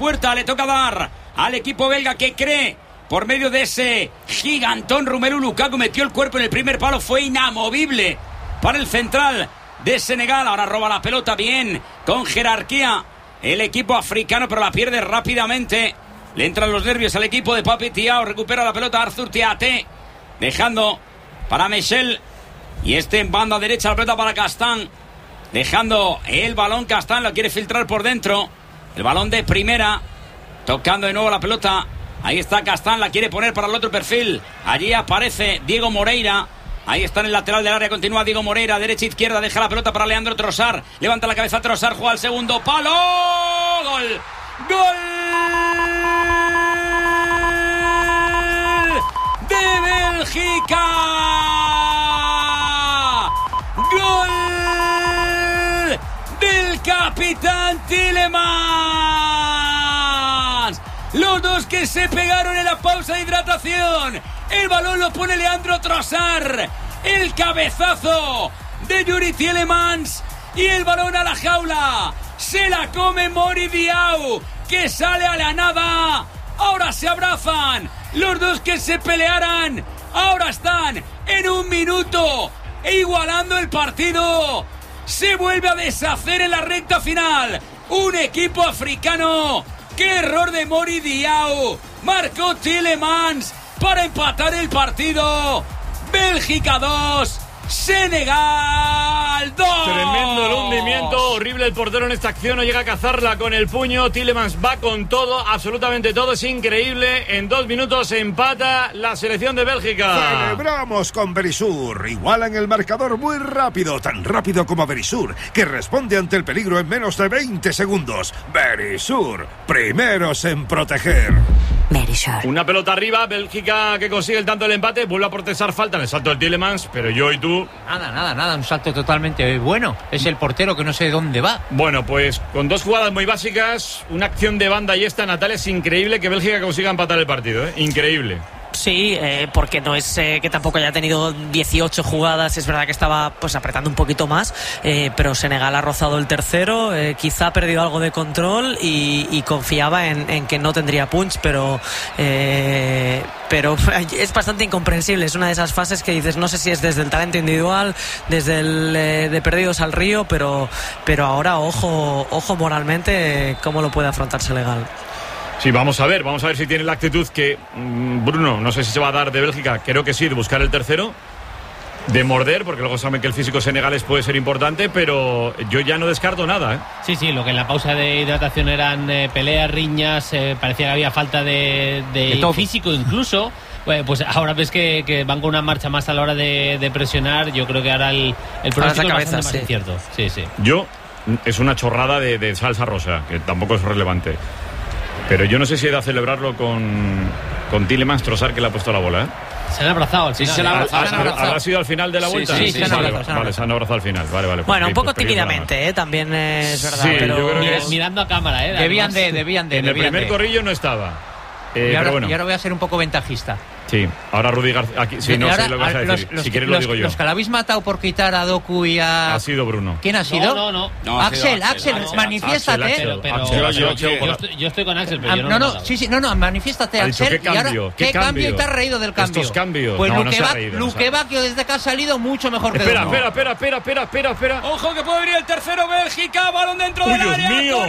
puerta. Le toca dar al equipo belga que cree por medio de ese gigantón. Romelu Lukaku metió el cuerpo en el primer palo. Fue inamovible para el central de Senegal. Ahora roba la pelota bien, con jerarquía, el equipo africano, pero la pierde rápidamente. Le entran los nervios al equipo de Pape Thiaw. Recupera la pelota Arthur Thiaté, dejando para Michel. Y en banda derecha, la pelota para Castán, dejando el balón. Castán lo quiere filtrar por dentro. El balón de primera, tocando de nuevo la pelota. Ahí está Castán, la quiere poner para el otro perfil. Allí aparece Diego Moreira. Ahí está en el lateral del área, continúa Diego Moreira, derecha, izquierda, deja la pelota para Leandro Trossard. Levanta la cabeza Trossard, juega al segundo palo. ¡Gol! ¡Gol! ¡De Bélgica! ¡Gol! ¡Del capitán Tielemans! Los dos que se pegaron en la pausa de hidratación. El balón lo pone Leandro Trossard. El cabezazo de Yuri Tielemans. Y el balón a la jaula. Se la come Mori Diaw, que sale a la nada. Ahora se abrazan. Los dos que se pelearan. Ahora están en un minuto igualando el partido. Se vuelve a deshacer en la recta final. Un equipo africano. ¡Qué error de Mori Diaw! Marcó Tielemans para empatar el partido. Bélgica 2, Senegal 2. Tremendo el hundimiento, horrible el portero en esta acción, no llega a cazarla con el puño. Tielemans va con todo, absolutamente todo, es increíble. En 2 minutos empata la selección de Bélgica. Celebramos con Verisur. Igualan el marcador muy rápido, tan rápido como Verisur, que responde ante el peligro en menos de 20 segundos. Verisur, primeros en proteger. Verisur. Una pelota arriba, Bélgica que consigue el tanto del empate, vuelve a protestar falta en el salto del Tielemans, pero yo y tú... Nada, un salto totalmente bueno. Es el portero que no sé dónde va. Bueno, pues con 2 jugadas muy básicas, una acción de banda y esta, Natalia, es increíble que Bélgica consiga empatar el partido, ¿eh? Increíble. Sí, porque no es que tampoco haya tenido 18 jugadas, es verdad que estaba pues apretando un poquito más, pero Senegal ha rozado el tercero, quizá ha perdido algo de control y confiaba en que no tendría punch, pero es bastante incomprensible. Es una de esas fases que dices, no sé si es desde el talento individual, desde el de perdidos al río, pero ahora ojo moralmente cómo lo puede afrontar Senegal. Sí, vamos a ver si tiene la actitud que Bruno, no sé si se va a dar de Bélgica, creo que sí, de buscar el tercero, de morder, porque luego saben que el físico senegalés puede ser importante, pero yo ya no descarto nada, ¿eh? Sí, lo que en la pausa de hidratación eran peleas, riñas, parecía que había falta de físico incluso. Pues ahora ves que van con una marcha más a la hora de presionar. Yo creo que ahora el pronóstico es bastante más incierto. Sí. Yo, es una chorrada de salsa rosa, que tampoco es relevante. Pero yo no sé si he de celebrarlo con Tielemans, Trossard, que le ha puesto la bola, ¿eh? Se han abrazado al final. Sí, se han abrazado. ¿Habrá sido al final de la vuelta? Sí, se han abrazado. Vale, se han abrazado al final. Vale. Bueno, un poco tímidamente, también es verdad. Sí, pero yo creo que mirando a cámara, Debían de. En el primer corrillo no estaba. Y ahora bueno. voy a ser un poco ventajista. Sí, ahora Rudy García. Sí, no sé lo que vas a decir. Si quieres lo digo yo. Los que la habéis matado por quitar a Doku y a... Ha sido Bruno. ¿Quién ha sido? No. Axel, manifiéstate. Axel. Yo estoy con Axel, pero yo no. No, manifiéstate, Axel. ¿Qué cambio? ¿Qué cambio? Y te has reído del cambio. Estos cambios. Pues no Luque Bacchio desde que ha salido mucho mejor que Espera. Ojo que puede venir el tercero, Bélgica, balón dentro del área. Dios mío.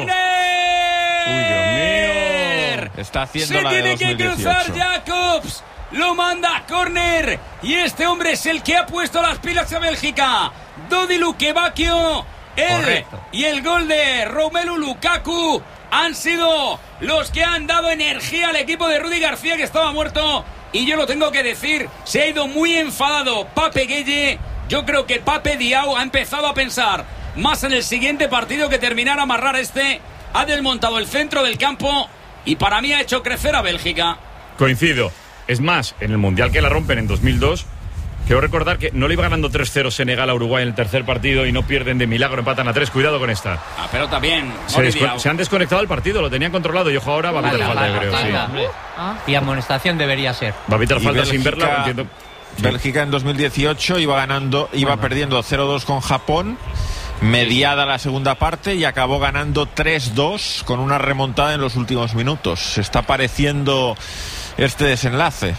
¡Córner! Está haciendo Se la de tiene que 2018. cruzar Jacobs. Lo manda a córner. Y este hombre es el que ha puesto las pilas a Bélgica. Dodi Luque Bacchio. Y el gol de Romelu Lukaku han sido los que han dado energía al equipo de Rudy García, que estaba muerto. Y yo lo tengo que decir, se ha ido muy enfadado Pape Gueye. Yo creo que Pape Diaw ha empezado a pensar más en el siguiente partido que terminar a amarrar ha desmontado el centro del campo y para mí ha hecho crecer a Bélgica. Coincido. Es más, en el Mundial que la rompen en 2002, quiero recordar que no le iba ganando 3-0 Senegal a Uruguay en el tercer partido y no pierden de milagro, empatan a 3. Cuidado con esta. Pero también Se han desconectado el partido, lo tenían contrado y ojo, ahora va a pitar falta, yo creo. Sí. Y amonestación debería ser. Va a pitar falta sin verla, entiendo. Bélgica en 2018 iba perdiendo 0-2 con Japón. mediada la segunda parte y acabó ganando 3-2 con una remontada en los últimos minutos. Se está pareciendo este desenlace.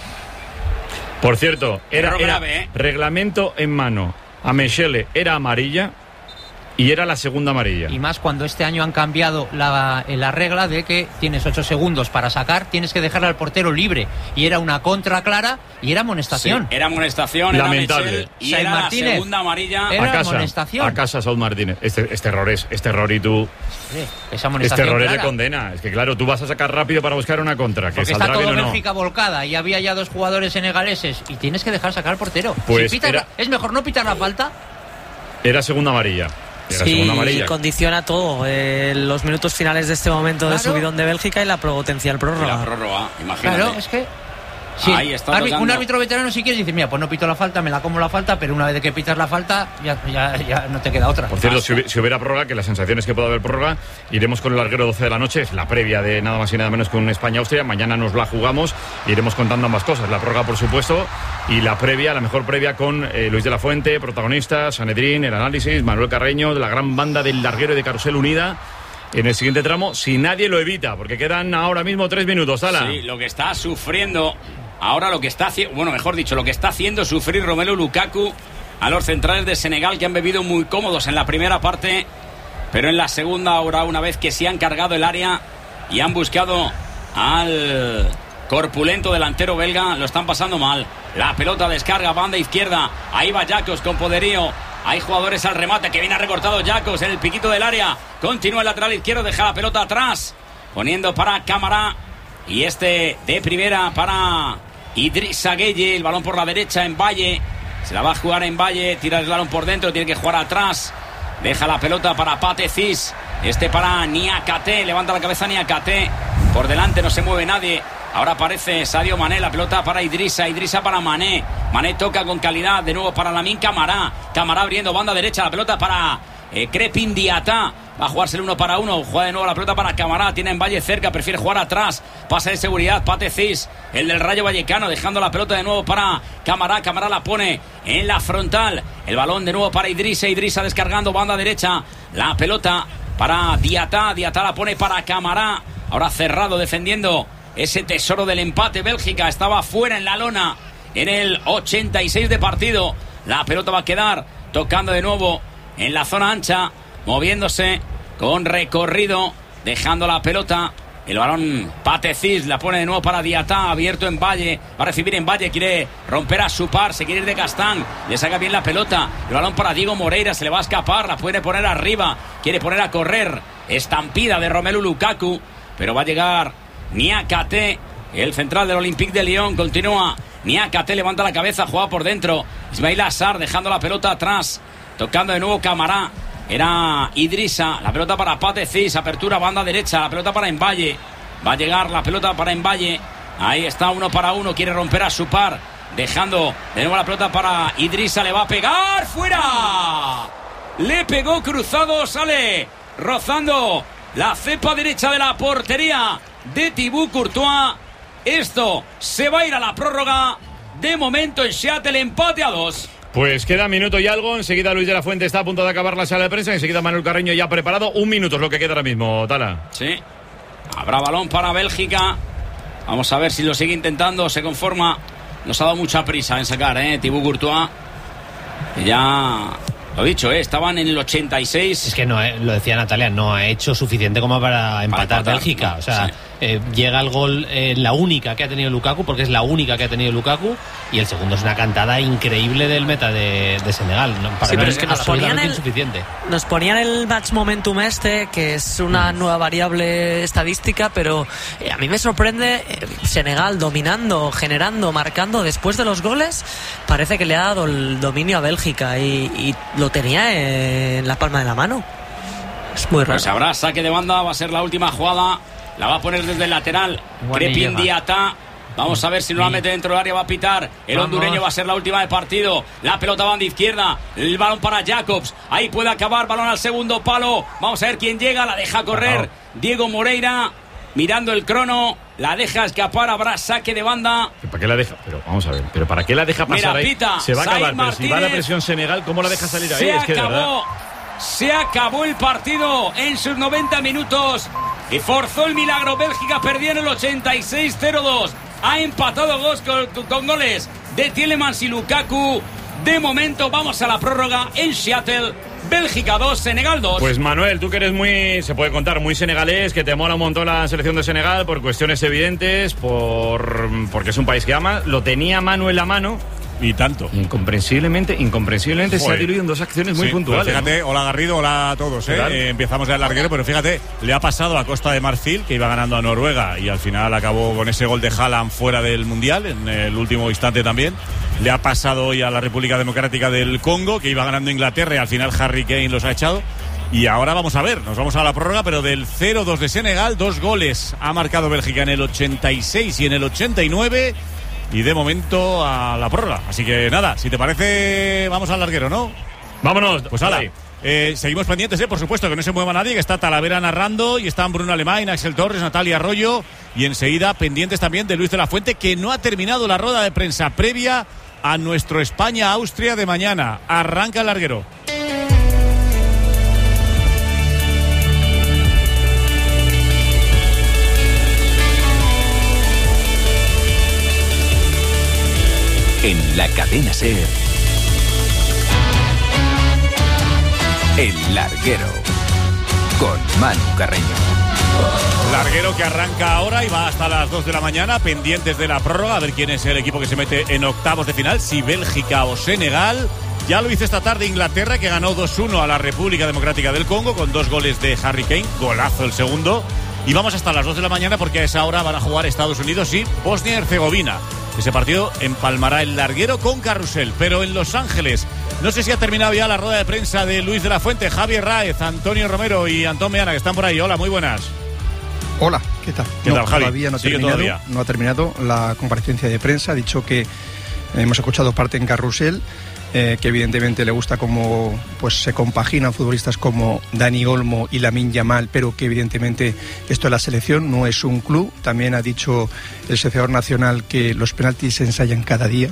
Por cierto, era grave, reglamento en mano. A Mechele era amarilla y era la segunda amarilla. Y más cuando este año han cambiado la regla de que tienes 8 segundos para sacar, tienes que dejarle al portero libre. Y era una contra clara y era amonestación. Sí, era amonestación, lamentable. Era Mechel, y Said era Martínez. La segunda amarilla. Era amonestación. A casa, Saúl Martínez. Este error y tú. Esa amonestación Este error es clara. de condena. Es que claro, tú vas a sacar rápido para buscar una contra. Que Porque saldrá está todo bien o no. Bélgica volcada y había ya 2 jugadores senegaleses y tienes que dejar sacar al portero. Pues Si pitas es mejor no pitar la falta. Era segunda amarilla. Sí, y condiciona todo. Los minutos finales de este momento de subidón de Bélgica y la potencial prórroga. Y la prórroga, imagínate. Claro, es que sí, ahí está un árbitro veterano si quiere dice, mira, pues no pito la falta, me la como la falta, pero una vez que pitas la falta ya no te queda otra. Por cierto, si hubiera prórroga, que la sensación es que puede haber prórroga, iremos con el larguero 12 de la noche, es la previa de nada más y nada menos que un España-Austria. Mañana nos la jugamos, iremos contando ambas cosas, la prórroga por supuesto y la previa, la mejor previa con Luis de la Fuente, protagonista, Sanedrín, el análisis, Manuel Carreño, de la gran banda del larguero y de Carrusel Unida. En el siguiente tramo, si nadie lo evita, porque quedan ahora mismo 3 minutos, Sala. Sí, lo que está sufriendo ahora, lo que está haciendo, bueno, mejor dicho, lo que está haciendo sufrir Romelu Lukaku a los centrales de Senegal, que han bebido muy cómodos en la primera parte, pero en la segunda hora, una vez que se han cargado el área y han buscado al corpulento delantero belga, lo están pasando mal. La pelota descarga, banda izquierda, ahí va Jacobs con poderío. Hay jugadores al remate, que viene recortado Jacobs en el piquito del área. Continúa el lateral izquierdo, deja la pelota atrás, poniendo para Camará. Y de primera para Idrissa Gueye, el balón por la derecha en Valle. Se la va a jugar en Valle, tira el balón por dentro, tiene que jugar atrás. Deja la pelota para Pathé Ciss. Para Niakate, levanta la cabeza Niakate. Por delante no se mueve nadie. Ahora aparece Sadio Mané, la pelota para Idrissa para Mané. Mané toca con calidad, de nuevo para Lamine Camará. Camará abriendo banda derecha, la pelota para Crépin Diatá. Va a jugarse el 1 para 1, juega de nuevo la pelota para Camará, tiene en Valle cerca, prefiere jugar atrás, pasa de seguridad, Pathé Ciss, el del Rayo Vallecano, dejando la pelota de nuevo para Camará. Camará la pone en la frontal, el balón de nuevo para Idrissa descargando banda derecha, la pelota para Diatá la pone para Camará, ahora cerrado defendiendo ese tesoro del empate. Bélgica estaba fuera en la lona en el 86 de partido, la pelota va a quedar tocando de nuevo en la zona ancha, moviéndose con recorrido, dejando la pelota. El balón Pathé Ciss la pone de nuevo para Diatá, abierto en Valle, va a recibir en Valle, quiere romper a Supar, se quiere ir de Castán, le saca bien la pelota, el balón para Diego Moreira, se le va a escapar, la puede poner arriba, quiere poner a correr, estampida de Romelu Lukaku, pero va a llegar Niakate, el central del Olympique de Lyon, continúa Niakate, levanta la cabeza, juega por dentro, Ismail Assar dejando la pelota atrás, tocando de nuevo Camará. Era Idrissa, la pelota para Pathé Ciss, apertura banda derecha, la pelota para Mbaye, va a llegar la pelota para Mbaye, ahí está 1 para 1, quiere romper a Supar, dejando de nuevo la pelota para Idrissa, le va a pegar, fuera, le pegó cruzado, sale rozando la cepa derecha de la portería de Thibaut Courtois. Esto se va a ir a la prórroga, de momento en Seattle empate a 2. Pues queda minuto y algo, enseguida Luis de la Fuente está a punto de acabar la sala de prensa, enseguida Manuel Carreño ya preparado, 1 minuto es lo que queda ahora mismo, Tala. Sí, habrá balón para Bélgica, vamos a ver si lo sigue intentando, se conforma, nos ha dado mucha prisa en sacar, Thibaut Courtois, ya... Lo dicho, estaban en el 86. Es que no, lo decía Natalia, no ha hecho suficiente como para empatar Bélgica. No, o sea, sí. Llega el gol, la única que ha tenido Lukaku, porque es la única que ha tenido Lukaku, y el segundo es una cantada increíble del meta de Senegal. No, para sí, pero es que insuficiente. Nos ponían el match momentum que es una nueva variable estadística, pero a mí me sorprende Senegal dominando, generando, marcando después de los goles. Parece que le ha dado el dominio a Bélgica y lo tenía en la palma de la mano. Es muy raro. Pues habrá saque de banda, va a ser la última jugada, la va a poner desde el lateral Crépin Diatá. Vamos a ver si no la mete dentro del área, va a pitar el hondureño, va a ser la última de partido. La pelota banda izquierda, el balón para Jacobs, ahí puede acabar, balón al segundo palo, vamos a ver quién llega, la deja correr Diego Moreira, mirando el crono, la deja escapar, habrá saque de banda. ¿Para qué la deja? Pero vamos a ver, ¿pero para qué la deja pasar? Mira, ahí? Pita, se va a acabar, Said pero si va la Martínez, presión Senegal, ¿cómo la deja salir ahí? Se Es que acabó Se acabó el partido en sus 90 minutos y forzó el milagro. Bélgica perdía en el 86-0-2. Ha empatado con goles de Tielemans y Lukaku. De momento vamos a la prórroga en Seattle. Bélgica 2, Senegal 2. Pues Manuel, tú que eres se puede contar, muy senegalés, que te mola un montón la selección de Senegal por cuestiones evidentes, porque es un país que ama. Lo tenía Manu en la mano. Y tanto. Incomprensiblemente se ha diluido en dos acciones muy puntuales. Fíjate, ¿no? Hola Garrido, hola a todos. Empezamos ya el larguero, pero fíjate, le ha pasado a Costa de Marfil, que iba ganando a Noruega y al final acabó con ese gol de Haaland fuera del Mundial, en el último instante también. Le ha pasado hoy a la República Democrática del Congo, que iba ganando Inglaterra y al final Harry Kane los ha echado. Y ahora vamos a ver, nos vamos a la prórroga, pero del 0-2 de Senegal, 2 goles ha marcado Bélgica en el 86 y en el 89. Y de momento a la prórroga. Así que nada, si te parece, vamos al larguero, ¿no? Vámonos. Pues hala. Seguimos pendientes, por supuesto, que no se mueva nadie, que está Talavera narrando y están Bruno Alemán, Axel Torres, Natalia Arroyo y enseguida pendientes también de Luis de la Fuente, que no ha terminado la rueda de prensa previa a nuestro España-Austria de mañana. Arranca el larguero. En la cadena SER, El Larguero, con Manu Carreño. Larguero que arranca ahora y va hasta las 2 de la mañana, pendientes de la prórroga, a ver quién es el equipo que se mete en octavos de final, si Bélgica o Senegal. Ya lo hizo esta tarde Inglaterra, que ganó 2-1 a la República Democrática del Congo con 2 goles de Harry Kane, golazo el segundo. Y vamos hasta las 2 de la mañana porque a esa hora van a jugar Estados Unidos y Bosnia y Herzegovina. Ese partido empalmará el larguero con carrusel. Pero en Los Ángeles, no sé si ha terminado ya la rueda de prensa de Luis de la Fuente, Javier Ráez, Antonio Romero y Antón Meana, que están por ahí. Hola, muy buenas. Hola, ¿qué tal? ¿Qué tal, Javi? Todavía no ha terminado la comparecencia de prensa. Ha dicho que hemos escuchado parte en carrusel, que evidentemente le gusta cómo pues se compaginan futbolistas como Dani Olmo y Lamine Yamal, pero que evidentemente esto es la selección, no es un club. También ha dicho el seleccionador nacional que los penaltis se ensayan cada día,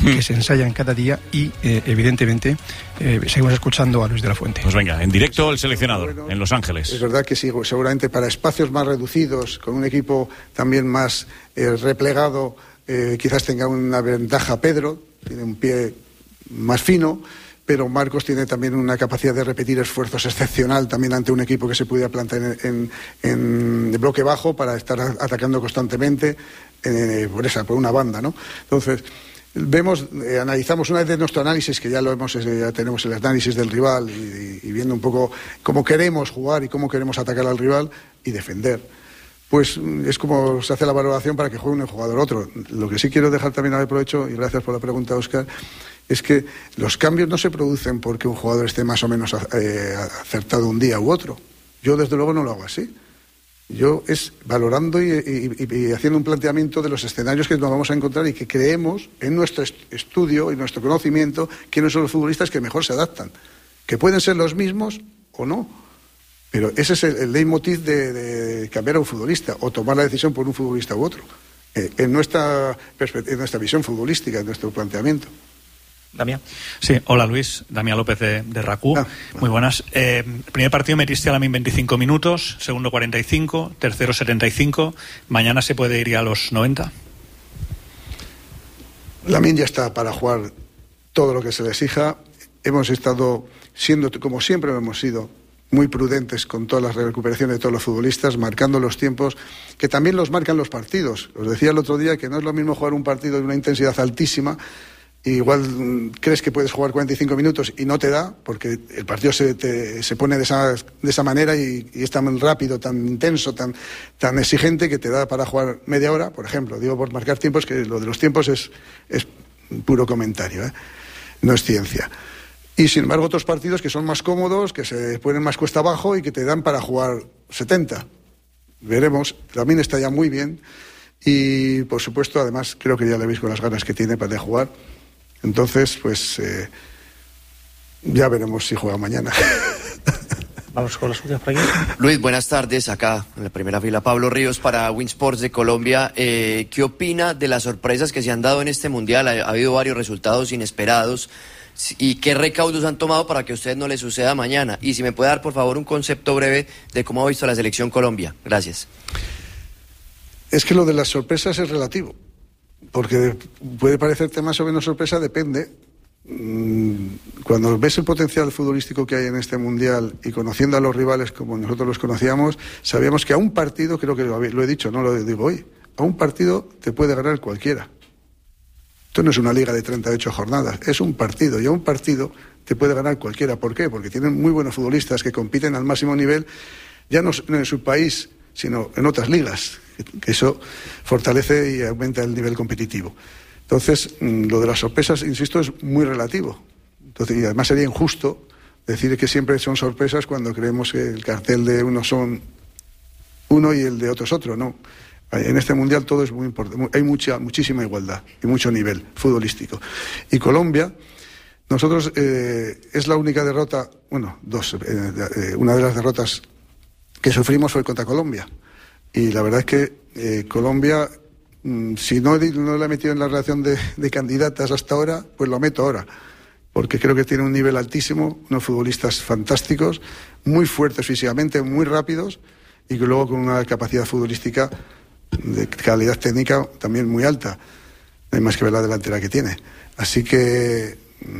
y evidentemente seguimos escuchando a Luis de la Fuente. Pues venga, en directo el seleccionador en Los Ángeles. Es verdad que sí, seguramente para espacios más reducidos, con un equipo también más replegado, quizás tenga una ventaja Pedro, tiene un pie más fino, pero Marcos tiene también una capacidad de repetir esfuerzos excepcional también ante un equipo que se pudiera plantar en bloque bajo para estar atacando constantemente por una banda, ¿no? Entonces analizamos una vez de nuestro análisis, que ya tenemos el análisis del rival y viendo un poco cómo queremos jugar y cómo queremos atacar al rival y defender. Pues es como se hace la valoración para que juegue un jugador otro. Lo que sí quiero dejar también al provecho, y gracias por la pregunta, Óscar, es que los cambios no se producen porque un jugador esté más o menos acertado un día u otro. Yo desde luego no lo hago así. Yo es valorando y haciendo un planteamiento de los escenarios que nos vamos a encontrar y que creemos en nuestro estudio y nuestro conocimiento quiénes son los futbolistas que mejor se adaptan. Que pueden ser los mismos o no. Pero ese es el leitmotiv de cambiar a un futbolista o tomar la decisión por un futbolista u otro. En nuestra visión futbolística, en nuestro planteamiento. Damián. Sí, hola Luis, Damián López de RACU. Muy buenas. Primer partido metiste a Lamine 25 minutos, segundo 45, tercero 75. Mañana se puede ir a los 90. Lamine ya está para jugar todo lo que se le exija. Hemos estado siendo, como siempre lo hemos sido, muy prudentes con todas las recuperaciones de todos los futbolistas, marcando los tiempos, que también los marcan los partidos. Os decía el otro día que no es lo mismo jugar un partido de una intensidad altísima. Igual crees que puedes jugar 45 minutos y no te da, porque el partido se pone de esa manera y es tan rápido, tan intenso, tan exigente, que te da para jugar media hora, por ejemplo. Digo por marcar tiempos, que lo de los tiempos es puro comentario, no es ciencia. Y sin embargo otros partidos que son más cómodos, que se ponen más cuesta abajo y que te dan para jugar 70. Veremos. También está ya muy bien y por supuesto además creo que ya le veis con las ganas que tiene para jugar. Entonces, pues ya veremos si juega mañana. Vamos con los últimos por aquí. Luis, buenas tardes. Acá en la primera fila, Pablo Ríos para Winsports de Colombia. ¿Qué opina de las sorpresas que se han dado en este Mundial? Ha habido varios resultados inesperados. y qué recaudos han tomado para que a ustedes no les suceda mañana. Y si me puede dar, por favor, un concepto breve de cómo ha visto la selección Colombia. Gracias. Es que lo de las sorpresas es relativo, porque puede parecerte más o menos sorpresa, depende. Cuando ves el potencial futbolístico que hay en este Mundial y conociendo a los rivales como nosotros los conocíamos, sabíamos que a un partido, creo que lo he dicho, no lo digo hoy, a un partido te puede ganar cualquiera. Esto no es una liga de 38 jornadas, es un partido, y a un partido te puede ganar cualquiera. ¿Por qué? Porque tienen muy buenos futbolistas que compiten al máximo nivel, ya no en su país, sino en otras ligas, que eso fortalece y aumenta el nivel competitivo. Entonces, lo de las sorpresas, insisto, es muy relativo. Entonces, y además sería injusto decir que siempre son sorpresas cuando creemos que el cartel de unos son uno y el de otros otro. No. En este Mundial todo es muy importante. Hay muchísima igualdad y mucho nivel futbolístico. Y Colombia, nosotros es la única derrota, bueno, una de las derrotas que sufrimos fue contra Colombia. Y la verdad es que Colombia, si no la he metido en la relación de candidatas hasta ahora, pues lo meto ahora. Porque creo que tiene un nivel altísimo, unos futbolistas fantásticos, muy fuertes físicamente, muy rápidos, y que luego con una capacidad futbolística de calidad técnica también muy alta. No hay más que ver la delantera que tiene. Así que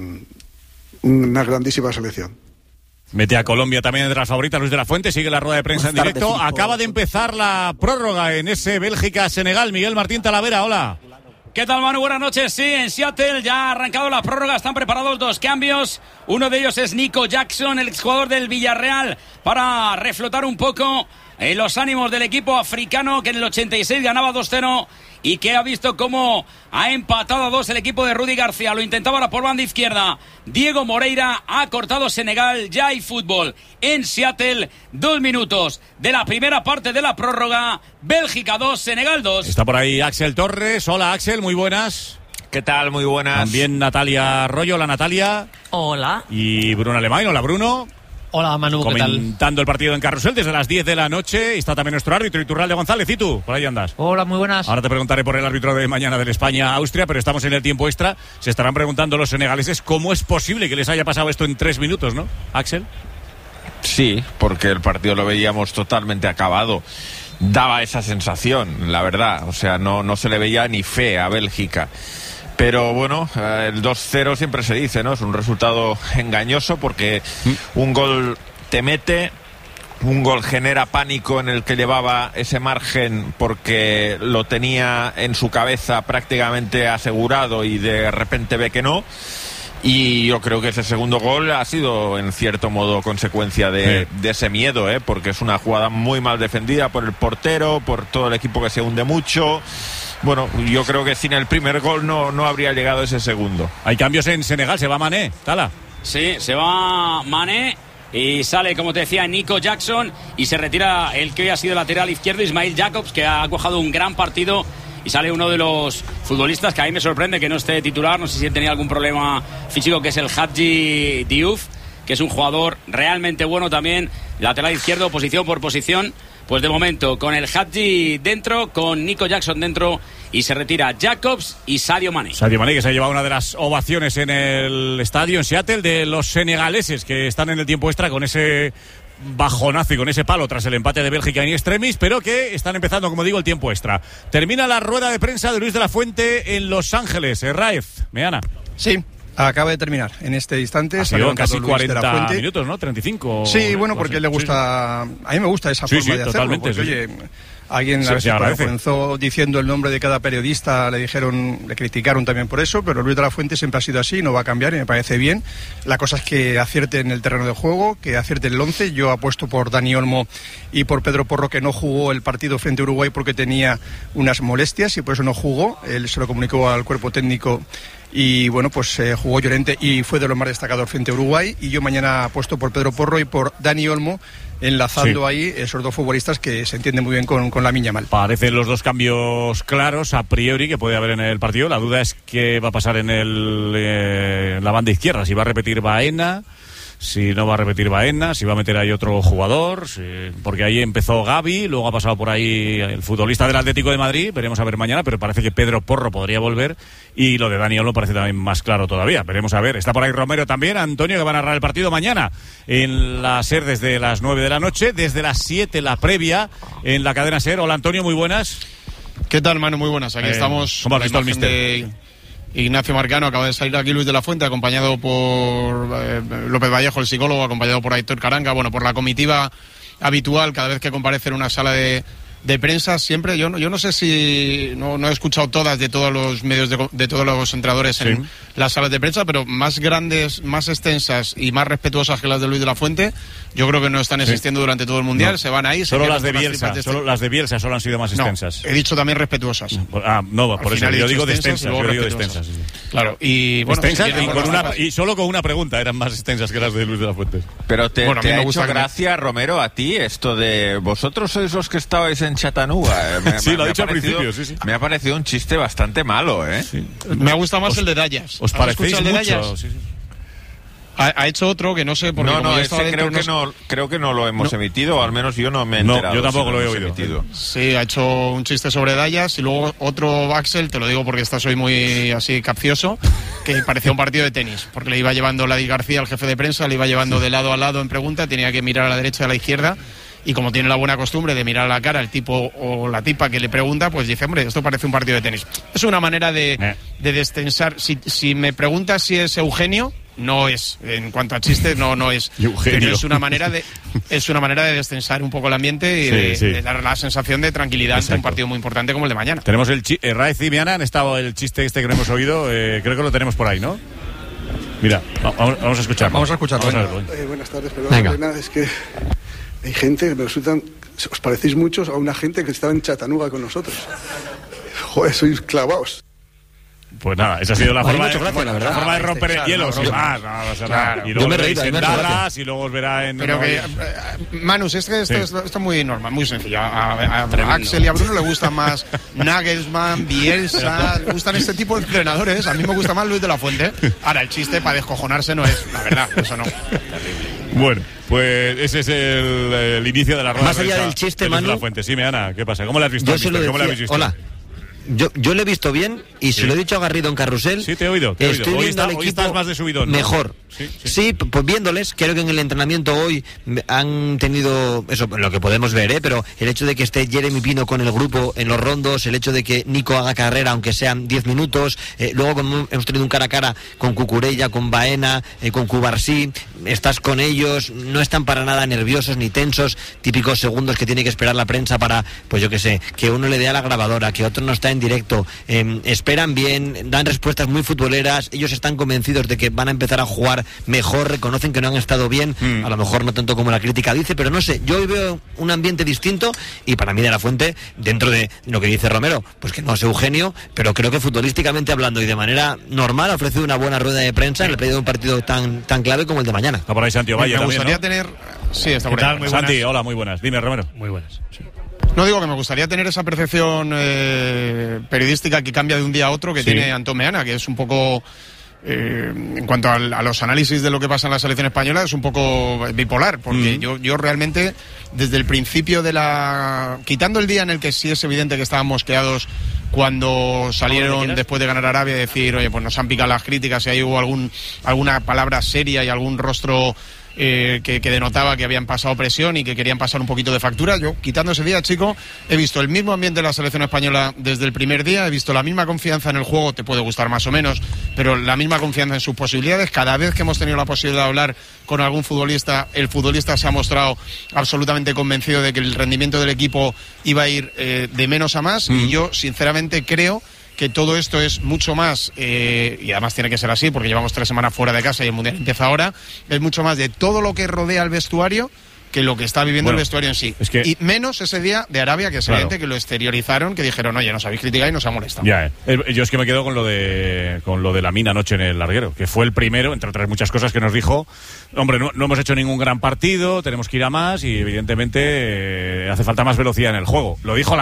una grandísima selección. Mete a Colombia también entre las favoritas. Luis de la Fuente sigue la rueda de prensa en directo. Acaba de empezar la prórroga en ese Bélgica-Senegal. Miguel Martín Talavera, hola. ¿Qué tal, Manu? Buenas noches. Sí, en Seattle ya ha arrancado la prórroga. Están preparados 2 cambios. Uno de ellos es Nico Jackson, el exjugador del Villarreal, para reflotar un poco los ánimos del equipo africano, que en el 86 ganaba 2-0 y que ha visto cómo ha empatado a 2 el equipo de Rudy García. Lo intentaba ahora por banda izquierda Diego Moreira. Ha cortado Senegal. Ya hay fútbol en Seattle. 2 minutos de la primera parte de la prórroga. Bélgica 2, Senegal 2. Está por ahí Axel Torres. Hola, Axel, muy buenas. ¿Qué tal? Muy buenas. También Natalia Arroyo. Hola, Natalia. Hola. Y Bruno Alemán. Hola, Bruno. Hola, Manu, ¿qué tal? Comentando el partido en Carrusel desde las 10 de la noche. Está también nuestro árbitro Iturralde González. ¿Y tú? Por ahí andas. Hola, muy buenas. Ahora te preguntaré por el árbitro de mañana del España-Austria, pero estamos en el tiempo extra. Se estarán preguntando los senegaleses cómo es posible que les haya pasado esto en 3 minutos, ¿no? Axel. Sí, porque el partido lo veíamos totalmente acabado. Daba esa sensación, la verdad. O sea, no se le veía ni fe a Bélgica. Pero bueno, el 2-0 siempre se dice, ¿no? Es un resultado engañoso porque un gol te mete, un gol genera pánico en el que llevaba ese margen porque lo tenía en su cabeza prácticamente asegurado y de repente ve que no. Y yo creo que ese segundo gol ha sido en cierto modo consecuencia de ese miedo, porque es una jugada muy mal defendida por el portero, por todo el equipo que se hunde mucho. Bueno, yo creo que sin el primer gol no habría llegado ese segundo. Hay cambios en Senegal, se va Mané, Tala. Sí, se va Mané y sale, como te decía, Nico Jackson y se retira el que hoy ha sido lateral izquierdo, Ismail Jacobs, que ha cuajado un gran partido, y sale uno de los futbolistas que a mí me sorprende que no esté titular, no sé si tenía algún problema físico, que es el Hadji Diouf, que es un jugador realmente bueno también, lateral izquierdo, posición por posición. Pues de momento, con el Hadji dentro, con Nico Jackson dentro, y se retira Jacobs y Sadio Mané. Sadio Mané, que se ha llevado una de las ovaciones en el estadio en Seattle de los senegaleses, que están en el tiempo extra con ese bajonazo y con ese palo tras el empate de Bélgica in extremis, pero que están empezando, como digo, el tiempo extra. Termina la rueda de prensa de Luis de la Fuente en Los Ángeles. Raez, Meana. Sí. Acaba de terminar en este instante. Ha sido casi 40 minutos, ¿no? 35. Sí, bueno, porque le gusta. A mí me gusta esa forma de hacerlo. Porque, oye, alguien cuando comenzó diciendo el nombre de cada periodista le criticaron también por eso, pero Luis de la Fuente siempre ha sido así, no va a cambiar y me parece bien. La cosa es que acierte en el terreno de juego, que acierte el 11. Yo apuesto por Dani Olmo y por Pedro Porro, que no jugó el partido frente a Uruguay porque tenía unas molestias y por eso no jugó. Él se lo comunicó al cuerpo técnico. Y bueno, pues jugó Llorente y fue de los más destacados frente a Uruguay. Y yo mañana apuesto por Pedro Porro y por Dani Olmo, enlazando ahí esos dos futbolistas que se entienden muy bien con Lamine Yamal. Parecen los dos cambios claros a priori que puede haber en el partido. La duda es qué va a pasar en la banda izquierda. Si va a repetir Baena, si no va a repetir Baena, si va a meter ahí otro jugador, porque ahí empezó Gavi, luego ha pasado por ahí el futbolista del Atlético de Madrid, veremos a ver mañana, pero parece que Pedro Porro podría volver, y lo de Dani Olmo parece también más claro todavía, veremos a ver. Está por ahí Romero también, Antonio, que va a narrar el partido mañana en la SER desde las 9 de la noche, desde las 7 la previa en la cadena SER. Hola Antonio, muy buenas. ¿Qué tal, Manu? Muy buenas, aquí estamos. ¿Cómo has visto el míster? Ignacio Marcano, acaba de salir aquí Luis de la Fuente, acompañado por López Vallejo, el psicólogo, acompañado por Aitor Caranga, bueno, por la comitiva habitual cada vez que comparece en una sala de prensa, siempre. Yo no sé si no he escuchado todas de todos los medios de todos los entrenadores en las salas de prensa, pero más grandes, más extensas y más respetuosas que las de Luis de la Fuente, yo creo que no están existiendo durante todo el mundial. No. Se van ahí. Solo las de Bielsa, solo las de Bielsa solo han sido más extensas. No, he dicho también respetuosas. No, por eso yo digo de extensas. Claro, y bueno, extensas, y solo con una pregunta eran más extensas que las de Luis de la Fuente. Pero te ha hecho gracia, Romero, a ti esto de vosotros sois los que estabais en Chattanooga. Sí, lo ha dicho al principio. Sí. Me ha parecido un chiste bastante malo, ¿eh? Sí. Me ha gustado más el de Dallas. ¿Os parecéis mucho? Sí. Ha hecho otro que no sé por qué. No, ese creo que no lo hemos emitido, o al menos yo no me he enterado. Yo tampoco lo he oído. Sí, ha hecho un chiste sobre Dallas y luego otro, Axel, te lo digo porque soy muy así capcioso, que parecía un partido de tenis, porque le iba llevando Ladi García, el jefe de prensa, le iba llevando de lado a lado en pregunta, tenía que mirar a la derecha y a la izquierda. Y como tiene la buena costumbre de mirar a la cara el tipo o la tipa que le pregunta, pues dice, hombre, esto parece un partido de tenis. Es una manera de destensar. Si me preguntas si es Eugenio, no es. En cuanto a chistes, no es. Eugenio. Pero es una manera de destensar un poco el ambiente y de dar la sensación de tranquilidad ante un partido muy importante como el de mañana. Tenemos el Raez y Miana, han estado el chiste que no hemos oído, creo que lo tenemos por ahí, ¿no? Mira, vamos a escucharlo. Vamos a escucharlo. Buenas tardes, perdón, es que hay gente que me resultan... Os parecéis muchos a una gente que estaba en Chattanooga con nosotros. Joder, sois clavados. Pues nada, esa ha sido la forma de romper el hielo. Y luego veréis en Dallas y luego os verá en... Pero que, Manus, esto es muy normal, muy sencillo. A Axel y a Bruno le gustan más Nagelsmann, Bielsa, le gustan este tipo de entrenadores. A mí me gusta más Luis de la Fuente. Ahora, el chiste para descojonarse no es, la verdad, eso no. Bueno, pues ese es el inicio de la rueda. Más allá del chiste, Manu... La Fuente. Sí, Ana, ¿qué pasa? ¿Cómo le has visto? ¿Cómo le habéis visto? Hola. Yo le he visto bien y se lo he dicho a Garrido en Carrusel. Sí, te he oído. Hoy estás más de subidón, ¿no? Mejor. Sí, pues viéndoles, creo que en el entrenamiento hoy han tenido eso, lo que podemos ver, pero el hecho de que esté Jeremy Pino con el grupo en los rondos, el hecho de que Nico haga carrera aunque sean 10 minutos, luego como hemos tenido un cara a cara con Cucurella, con Baena, con Cubarsí, estás con ellos, no están para nada nerviosos ni tensos, típicos segundos que tiene que esperar la prensa para, pues yo qué sé, que uno le dé a la grabadora, que otro no está en directo, esperan bien, dan respuestas muy futboleras, ellos están convencidos de que van a empezar a jugar mejor, reconocen que no han estado bien, a lo mejor no tanto como la crítica dice, pero no sé, yo hoy veo un ambiente distinto y para mí de la Fuente, dentro de lo que dice Romero, pues que no es Eugenio, pero creo que futbolísticamente hablando y de manera normal ha ofrecido una buena rueda de prensa en el pedido de un partido tan clave como el de mañana. Está por ahí Santi Ovalle también, gustaría ¿no? tener... Sí, está por ahí. Santi, hola, muy buenas. Dime, Romero. Muy buenas. Sí. No, digo que me gustaría tener esa percepción periodística que cambia de un día a otro que tiene Antón Meana, que es un poco... en cuanto a los análisis de lo que pasa en la selección española, es un poco bipolar, porque yo realmente, desde el principio quitando el día en el que sí es evidente que estaban mosqueados cuando salieron después de ganar Arabia, decir, oye, pues nos han picado las críticas y ahí hubo alguna palabra seria y algún rostro que denotaba que habían pasado presión y que querían pasar un poquito de factura. Yo, quitando ese día, chico, he visto el mismo ambiente de la selección española desde el primer día, he visto la misma confianza en el juego, te puede gustar más o menos, pero la misma confianza en sus posibilidades. Cada vez que hemos tenido la posibilidad de hablar con algún futbolista, el futbolista se ha mostrado absolutamente convencido de que el rendimiento del equipo iba a ir de menos a más, y yo sinceramente creo que todo esto es mucho más, y además tiene que ser así porque llevamos 3 semanas fuera de casa y el Mundial empieza ahora, es mucho más de todo lo que rodea al vestuario que lo que está viviendo el vestuario en sí. Y menos ese día de Arabia, que es evidente que lo exteriorizaron, que dijeron, oye, nos habéis criticado y nos ha molestado. Yo es que me quedo con lo de la mina anoche en el larguero, que fue el primero, entre otras muchas cosas, que nos dijo, hombre, no hemos hecho ningún gran partido, tenemos que ir a más y evidentemente hace falta más velocidad en el juego. Lo dijo Lamine.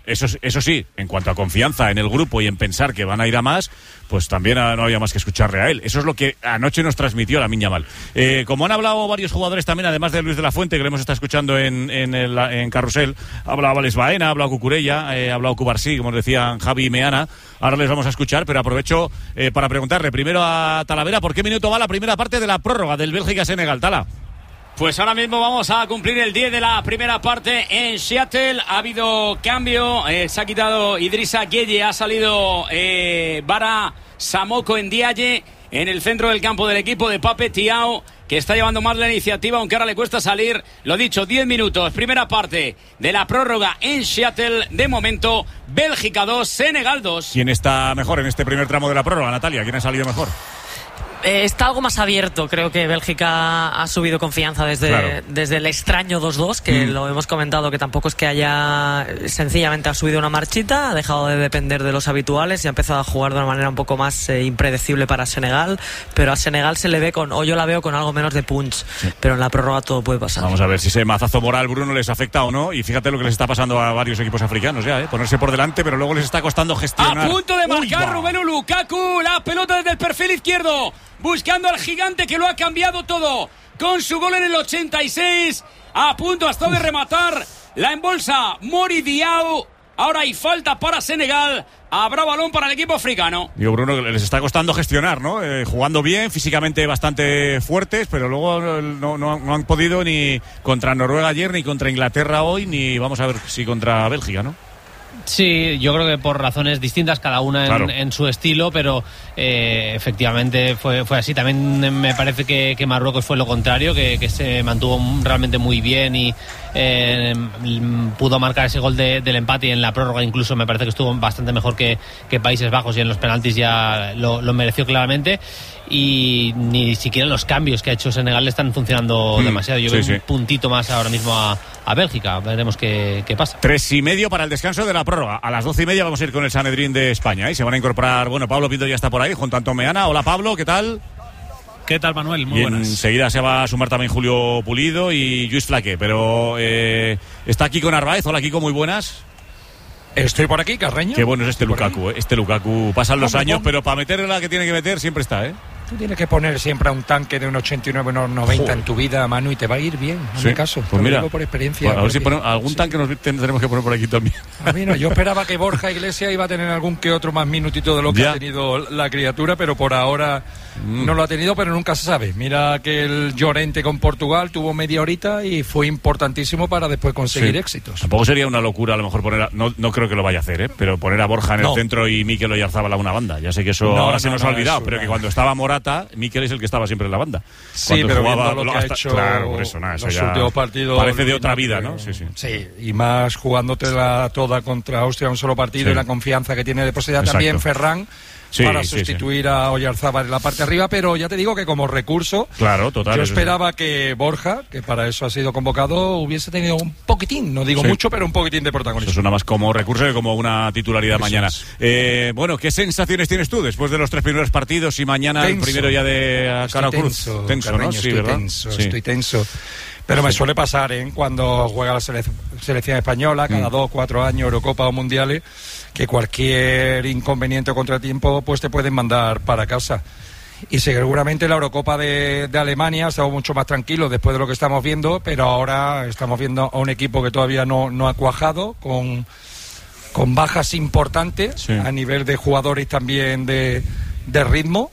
Eso sí, en cuanto a confianza en el grupo y en pensar que van a ir a más, pues también no había más que escucharle a él. Eso es lo que anoche nos transmitió Lamine Yamal. Como han hablado varios jugadores también, además de Luis de la Fuente, que le hemos estado escuchando en Carrusel, ha hablado Alex Baena, ha hablado Cucurella, ha hablado Cubarsí, como decían Javi y Meana. Ahora les vamos a escuchar, pero aprovecho para preguntarle primero a Talavera por qué minuto va la primera parte de la prórroga del Bélgica-Senegal. Tala. Pues ahora mismo vamos a cumplir el 10 de la primera parte en Seattle. Ha habido cambio, se ha quitado Idrissa Gueye, ha salido Bara Samoko Ndiaye en el centro del campo del equipo de Pape Thiaw, que está llevando más la iniciativa, aunque ahora le cuesta salir. Lo dicho, 10 minutos, primera parte de la prórroga en Seattle. De momento, Bélgica 2, Senegal 2. ¿Quién está mejor en este primer tramo de la prórroga, Natalia? ¿Quién ha salido mejor? Está algo más abierto. Creo que Bélgica ha subido confianza desde el extraño 2-2, que lo hemos comentado, que tampoco es que haya, sencillamente ha subido una marchita, ha dejado de depender de los habituales y ha empezado a jugar de una manera un poco más impredecible para Senegal, pero a Senegal se le ve yo la veo con algo menos de punch, pero en la prórroga todo puede pasar. Vamos a ver si ese mazazo moral, Bruno, les afecta o no, y fíjate lo que les está pasando a varios equipos africanos ya, ponerse por delante, pero luego les está costando gestionar. A punto de marcar Romelu Lukaku, la pelota desde el perfil izquierdo, buscando al gigante que lo ha cambiado todo con su gol en el 86. A punto hasta de rematar. La embolsa Mori Diaw. Ahora hay falta para Senegal. Habrá balón para el equipo africano. Digo, Bruno, les está costando gestionar, ¿no? Jugando bien, físicamente bastante fuertes, pero luego no han podido ni contra Noruega ayer, ni contra Inglaterra hoy, ni vamos a ver si contra Bélgica, ¿no? Sí, yo creo que por razones distintas, cada una en su estilo, pero efectivamente fue así. También me parece que Marruecos fue lo contrario, que se mantuvo realmente muy bien y pudo marcar ese gol del empate, y en la prórroga incluso me parece que estuvo bastante mejor que Países Bajos, y en los penaltis ya lo mereció claramente. Y ni siquiera los cambios que ha hecho Senegal le están funcionando demasiado. Yo veo un puntito más ahora mismo a Bélgica. Veremos qué pasa. 3:30 para el descanso de la prórroga. A las 12:30 vamos a ir con el Sanedrín de España. Y se van a incorporar, Pablo Pinto ya está por ahí, junto a Antón Meana. Hola, Pablo, ¿qué tal? ¿Qué tal, Manuel? Muy buenas. Enseguida se va a sumar también Julio Pulido y Lluís Flaque. Pero está Kiko Narváez. Hola, Kiko, muy buenas. Estoy por aquí, Carreño. Qué bueno es este Lukaku, Este Lukaku, pasan los años, pero para meter la que tiene que meter siempre está, Tú tienes que poner siempre a un tanque de un 89, unos 90 en tu vida, Manu, y te va a ir bien, en mi caso. Pues mira, lo digo por experiencia. A ver si ponemos algún tanque tenemos que poner por aquí también. A mí no, yo esperaba que Borja Iglesias iba a tener algún que otro más minutito de lo que ha tenido la criatura, pero por ahora no lo ha tenido, pero nunca se sabe. Mira que el Llorente con Portugal tuvo media horita y fue importantísimo para después conseguir éxitos. Tampoco sería una locura a lo mejor poner, no creo que lo vaya a hacer, pero poner a Borja en el centro y Mikel Oyarzábal a una banda. Ya sé que eso ahora se nos ha olvidado, pero que cuando estaba Morata, Mikel es el que estaba siempre en la banda. Sí, cuando pero jugaba, lo que ha hecho, claro, por eso, eso los ya últimos partidos parece de otra vida, ¿no? Sí, y más jugándotela toda contra Austria un solo partido y la confianza que tiene de posibilidad también Ferran para sustituir a Oyarzábal en la parte de arriba, pero ya te digo que como recurso, yo esperaba que Borja, que para eso ha sido convocado, hubiese tenido un poquitín, no digo mucho, pero un poquitín de protagonismo. Eso suena más como recurso que como una titularidad mañana. Bueno, ¿qué sensaciones tienes tú después de los 3 primeros partidos y mañana el primero ya de Cara Cruz? Tenso, ¿no? Sí, ¿verdad? Estoy tenso. Pero me suele pasar, cuando juega la selección española, cada 2 o 4 años, Eurocopa o Mundiales, que cualquier inconveniente o contratiempo pues te pueden mandar para casa. Y seguramente la Eurocopa de Alemania estamos mucho más tranquilos después de lo que estamos viendo, pero ahora estamos viendo a un equipo que todavía no ha cuajado, con bajas importantes a nivel de jugadores y también de ritmo,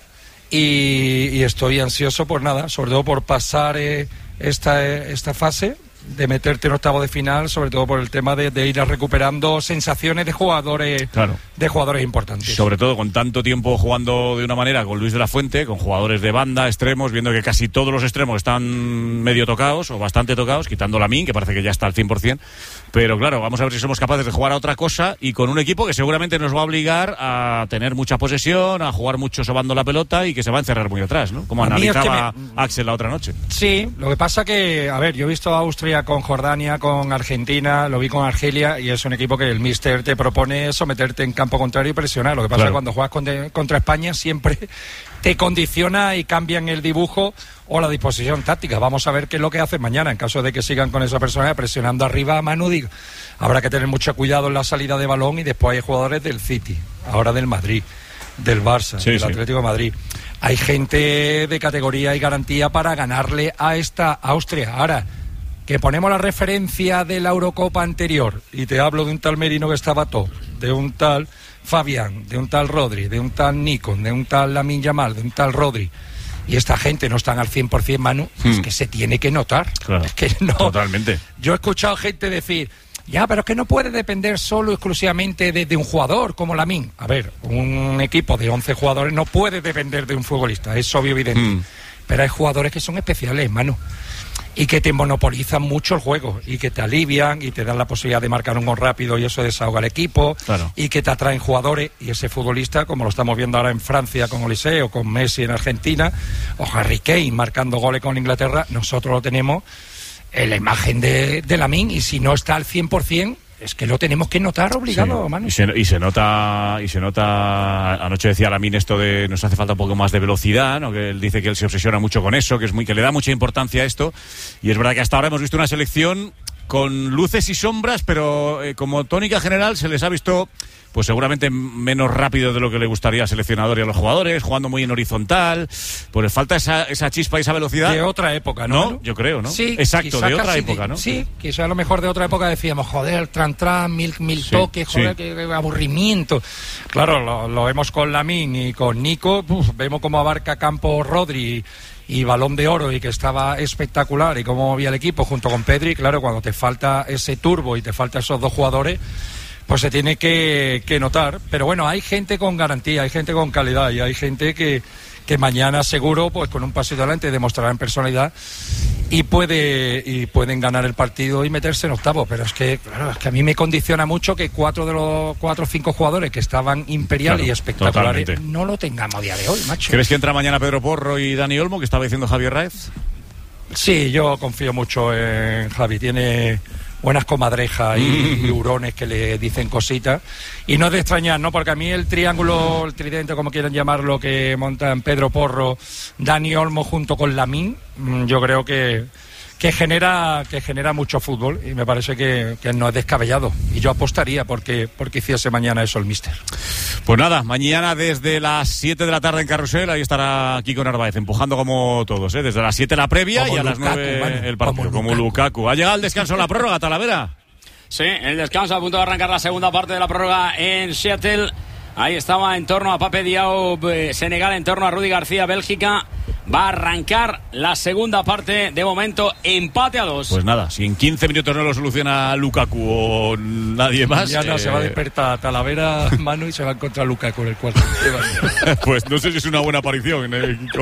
y estoy ansioso por nada, sobre todo por pasar esta fase, de meterte en octavo de final, sobre todo por el tema de ir recuperando sensaciones de jugadores importantes. Sobre todo con tanto tiempo jugando de una manera con Luis de la Fuente, con jugadores de banda, extremos, viendo que casi todos los extremos están medio tocados o bastante tocados, quitando Lamine, que parece que ya está al 100%. Pero claro, vamos a ver si somos capaces de jugar a otra cosa y con un equipo que seguramente nos va a obligar a tener mucha posesión, a jugar mucho sobando la pelota y que se va a encerrar muy atrás, ¿no? Como analizaba Axel la otra noche. Sí, lo que pasa que, a ver, yo he visto a Austria Georgia, con Jordania, con Argentina, lo vi con Argelia, y es un equipo que el míster te propone someterte en campo contrario y presionar. Lo que pasa es que cuando juegas contra España siempre te condiciona y cambian el dibujo o la disposición táctica. Vamos a ver qué es lo que hacen mañana en caso de que sigan con esa persona presionando arriba a Manu. Habrá que tener mucho cuidado en la salida de balón, y después hay jugadores del City, ahora del Madrid, del Barça, del Atlético de Madrid. Hay gente de categoría y garantía para ganarle a esta Austria. Ahora, que ponemos la referencia de la Eurocopa anterior, y te hablo de un tal Merino que estaba top, de un tal Fabián, de un tal Rodri, de un tal Nikon, de un tal Lamine Yamal, de un tal Rodri, y esta gente no están al 100%, Manu, es que se tiene que notar. Claro, es que no. Totalmente. Yo he escuchado gente decir, ya, pero es que no puede depender solo exclusivamente de un jugador como Lamine. A ver, un equipo de 11 jugadores no puede depender de un futbolista, es obvio, evidente. Pero hay jugadores que son especiales, Manu, y que te monopolizan mucho el juego, y que te alivian y te dan la posibilidad de marcar un gol rápido, y eso desahoga al equipo, y que te atraen jugadores, y ese futbolista, como lo estamos viendo ahora en Francia con Olise, o con Messi en Argentina, o Harry Kane marcando goles con Inglaterra, nosotros lo tenemos en la imagen de Lamine, y si no está al 100%, es que lo tenemos que notar obligado, Manu. Y se nota, anoche decía Lamine esto de nos hace falta un poco más de velocidad, ¿no? Que él dice que él se obsesiona mucho con eso, que le da mucha importancia a esto, y es verdad que hasta ahora hemos visto una selección con luces y sombras, pero como tónica general se les ha visto pues seguramente menos rápido de lo que le gustaría al seleccionador y a los jugadores, jugando muy en horizontal, pues falta esa chispa y esa velocidad. De otra época, ¿no? Yo creo, ¿no? Sí, exacto, de otra época, ¿no? Sí, quizá a lo mejor de otra época decíamos, joder, tran, mil toques, joder, qué aburrimiento. Claro, lo vemos con Lamine y con Nico, vemos cómo abarca campo Rodri y Balón de Oro, y que estaba espectacular, y cómo movía el equipo junto con Pedri. Claro, cuando te falta ese turbo y te faltan esos dos jugadores, pues se tiene que notar. Pero bueno, hay gente con garantía, hay gente con calidad, y hay gente que mañana seguro, pues con un pasito adelante, demostrarán personalidad y pueden ganar el partido y meterse en octavos. Pero es que, claro, es que a mí me condiciona mucho que 4 de los 4 o 5 jugadores que estaban imperial y espectaculares no lo tengamos a día de hoy, macho. ¿Crees que entra mañana Pedro Porro y Dani Olmo, que estaba diciendo Javier Raez? Sí, yo confío mucho en Javi. Tiene buenas comadrejas y hurones que le dicen cositas, y no es de extrañar, ¿no? Porque a mí el triángulo, el tridente, como quieran llamarlo, que montan Pedro Porro, Dani Olmo junto con Lamine, yo creo que genera mucho fútbol, y me parece que no es descabellado, y yo apostaría porque hiciese mañana eso el míster. Pues nada, mañana desde las 7 de la tarde en Carrusel, ahí estará Kiko Narváez empujando como todos, desde las 7 la previa como y a las 9 el partido, como Lukaku. Ha llegado el descanso en la prórroga, Talavera. Sí, el descanso, a punto de arrancar la segunda parte de la prórroga en Seattle. Ahí estaba en torno a Pape Diaw, Senegal, en torno a Rudy García, Bélgica. Va a arrancar la segunda parte, de momento empate a 2. Pues nada, si en 15 minutos no lo soluciona Lukaku o nadie más... Ya no, se va a despertar Talavera, Manu, y se va a encontrar Lukaku en el cuarto. Pues no sé si es una buena aparición,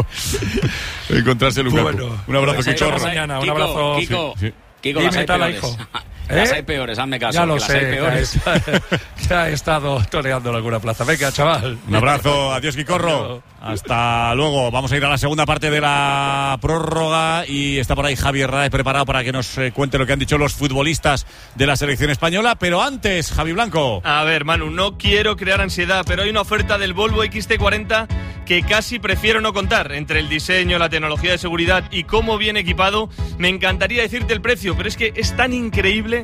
encontrarse Lukaku. Bueno, un abrazo, pues Kiko. Mañana, un abrazo. Kiko, las hay peores. Hijo. Las hay peores, hazme caso. Ya lo sé, ya he estado toreando en alguna plaza. Venga, chaval. Un abrazo, adiós, Quicorro. Hasta luego. Vamos a ir a la segunda parte de la prórroga, y está por ahí Javier Raez preparado para que nos cuente lo que han dicho los futbolistas de la selección española. Pero antes, Javi Blanco. A ver, Manu, no quiero crear ansiedad, pero hay una oferta del Volvo XT40 que casi prefiero no contar. Entre el diseño, la tecnología de seguridad y cómo viene equipado, me encantaría decirte el precio, pero es que es tan increíble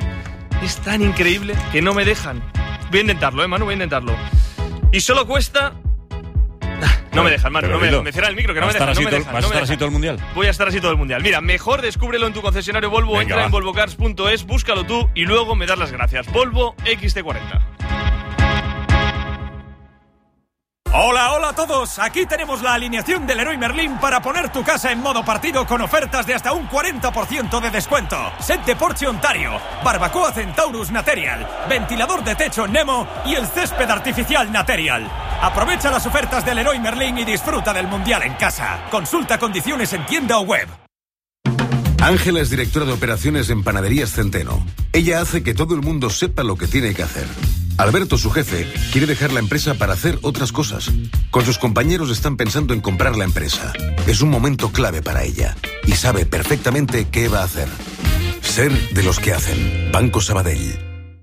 que no me dejan. Voy a intentarlo, Manu, voy a intentarlo. Y solo cuesta... No me dejan, Manu, no me dejan. Me cierra el micro, que no me dejan. ¿Vas a estar así todo el Mundial? Voy a estar así todo el Mundial. Mira, mejor descúbrelo en tu concesionario Volvo. Venga, entra en volvocars.es, búscalo tú y luego me das las gracias. Volvo XT40. Hola a todos, aquí tenemos la alineación del Leroy Merlin para poner tu casa en modo partido con ofertas de hasta un 40% de descuento. Set de Porsche Ontario, barbacoa Centaurus Material, ventilador de techo Nemo y el césped artificial Material. Aprovecha las ofertas del Leroy Merlin y disfruta del Mundial en casa. Consulta condiciones en tienda o web. Ángela es directora de operaciones en Panaderías Centeno. Ella hace que todo el mundo sepa lo que tiene que hacer. Alberto, su jefe, quiere dejar la empresa para hacer otras cosas. Con sus compañeros están pensando en comprar la empresa. Es un momento clave para ella y sabe perfectamente qué va a hacer. Ser de los que hacen. Banco Sabadell.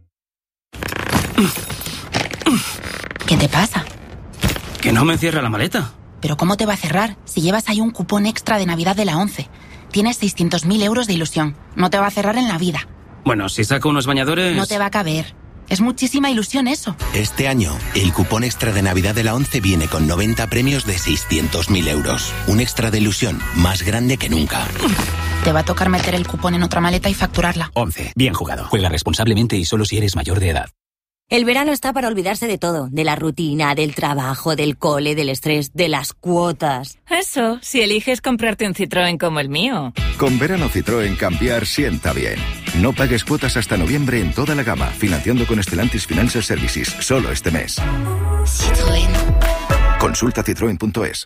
¿Qué te pasa? Que no me cierra la maleta. ¿Pero cómo te va a cerrar si llevas ahí un cupón extra de Navidad de la 11? Tienes 600.000 euros de ilusión. No te va a cerrar en la vida. Bueno, si saco unos bañadores... No te va a caber. Es muchísima ilusión eso. Este año, el cupón extra de Navidad de la 11 viene con 90 premios de 600.000 euros. Un extra de ilusión más grande que nunca. Te va a tocar meter el cupón en otra maleta y facturarla. 11. Bien jugado. Juega responsablemente y solo si eres mayor de edad. El verano está para olvidarse de todo. De la rutina, del trabajo, del cole, del estrés, de las cuotas. Eso, si eliges comprarte un Citroën como el mío. Con verano Citroën cambiar sienta bien. No pagues cuotas hasta noviembre en toda la gama, financiando con Stellantis Financial Services, solo este mes. Citroën. Consulta citroen.es.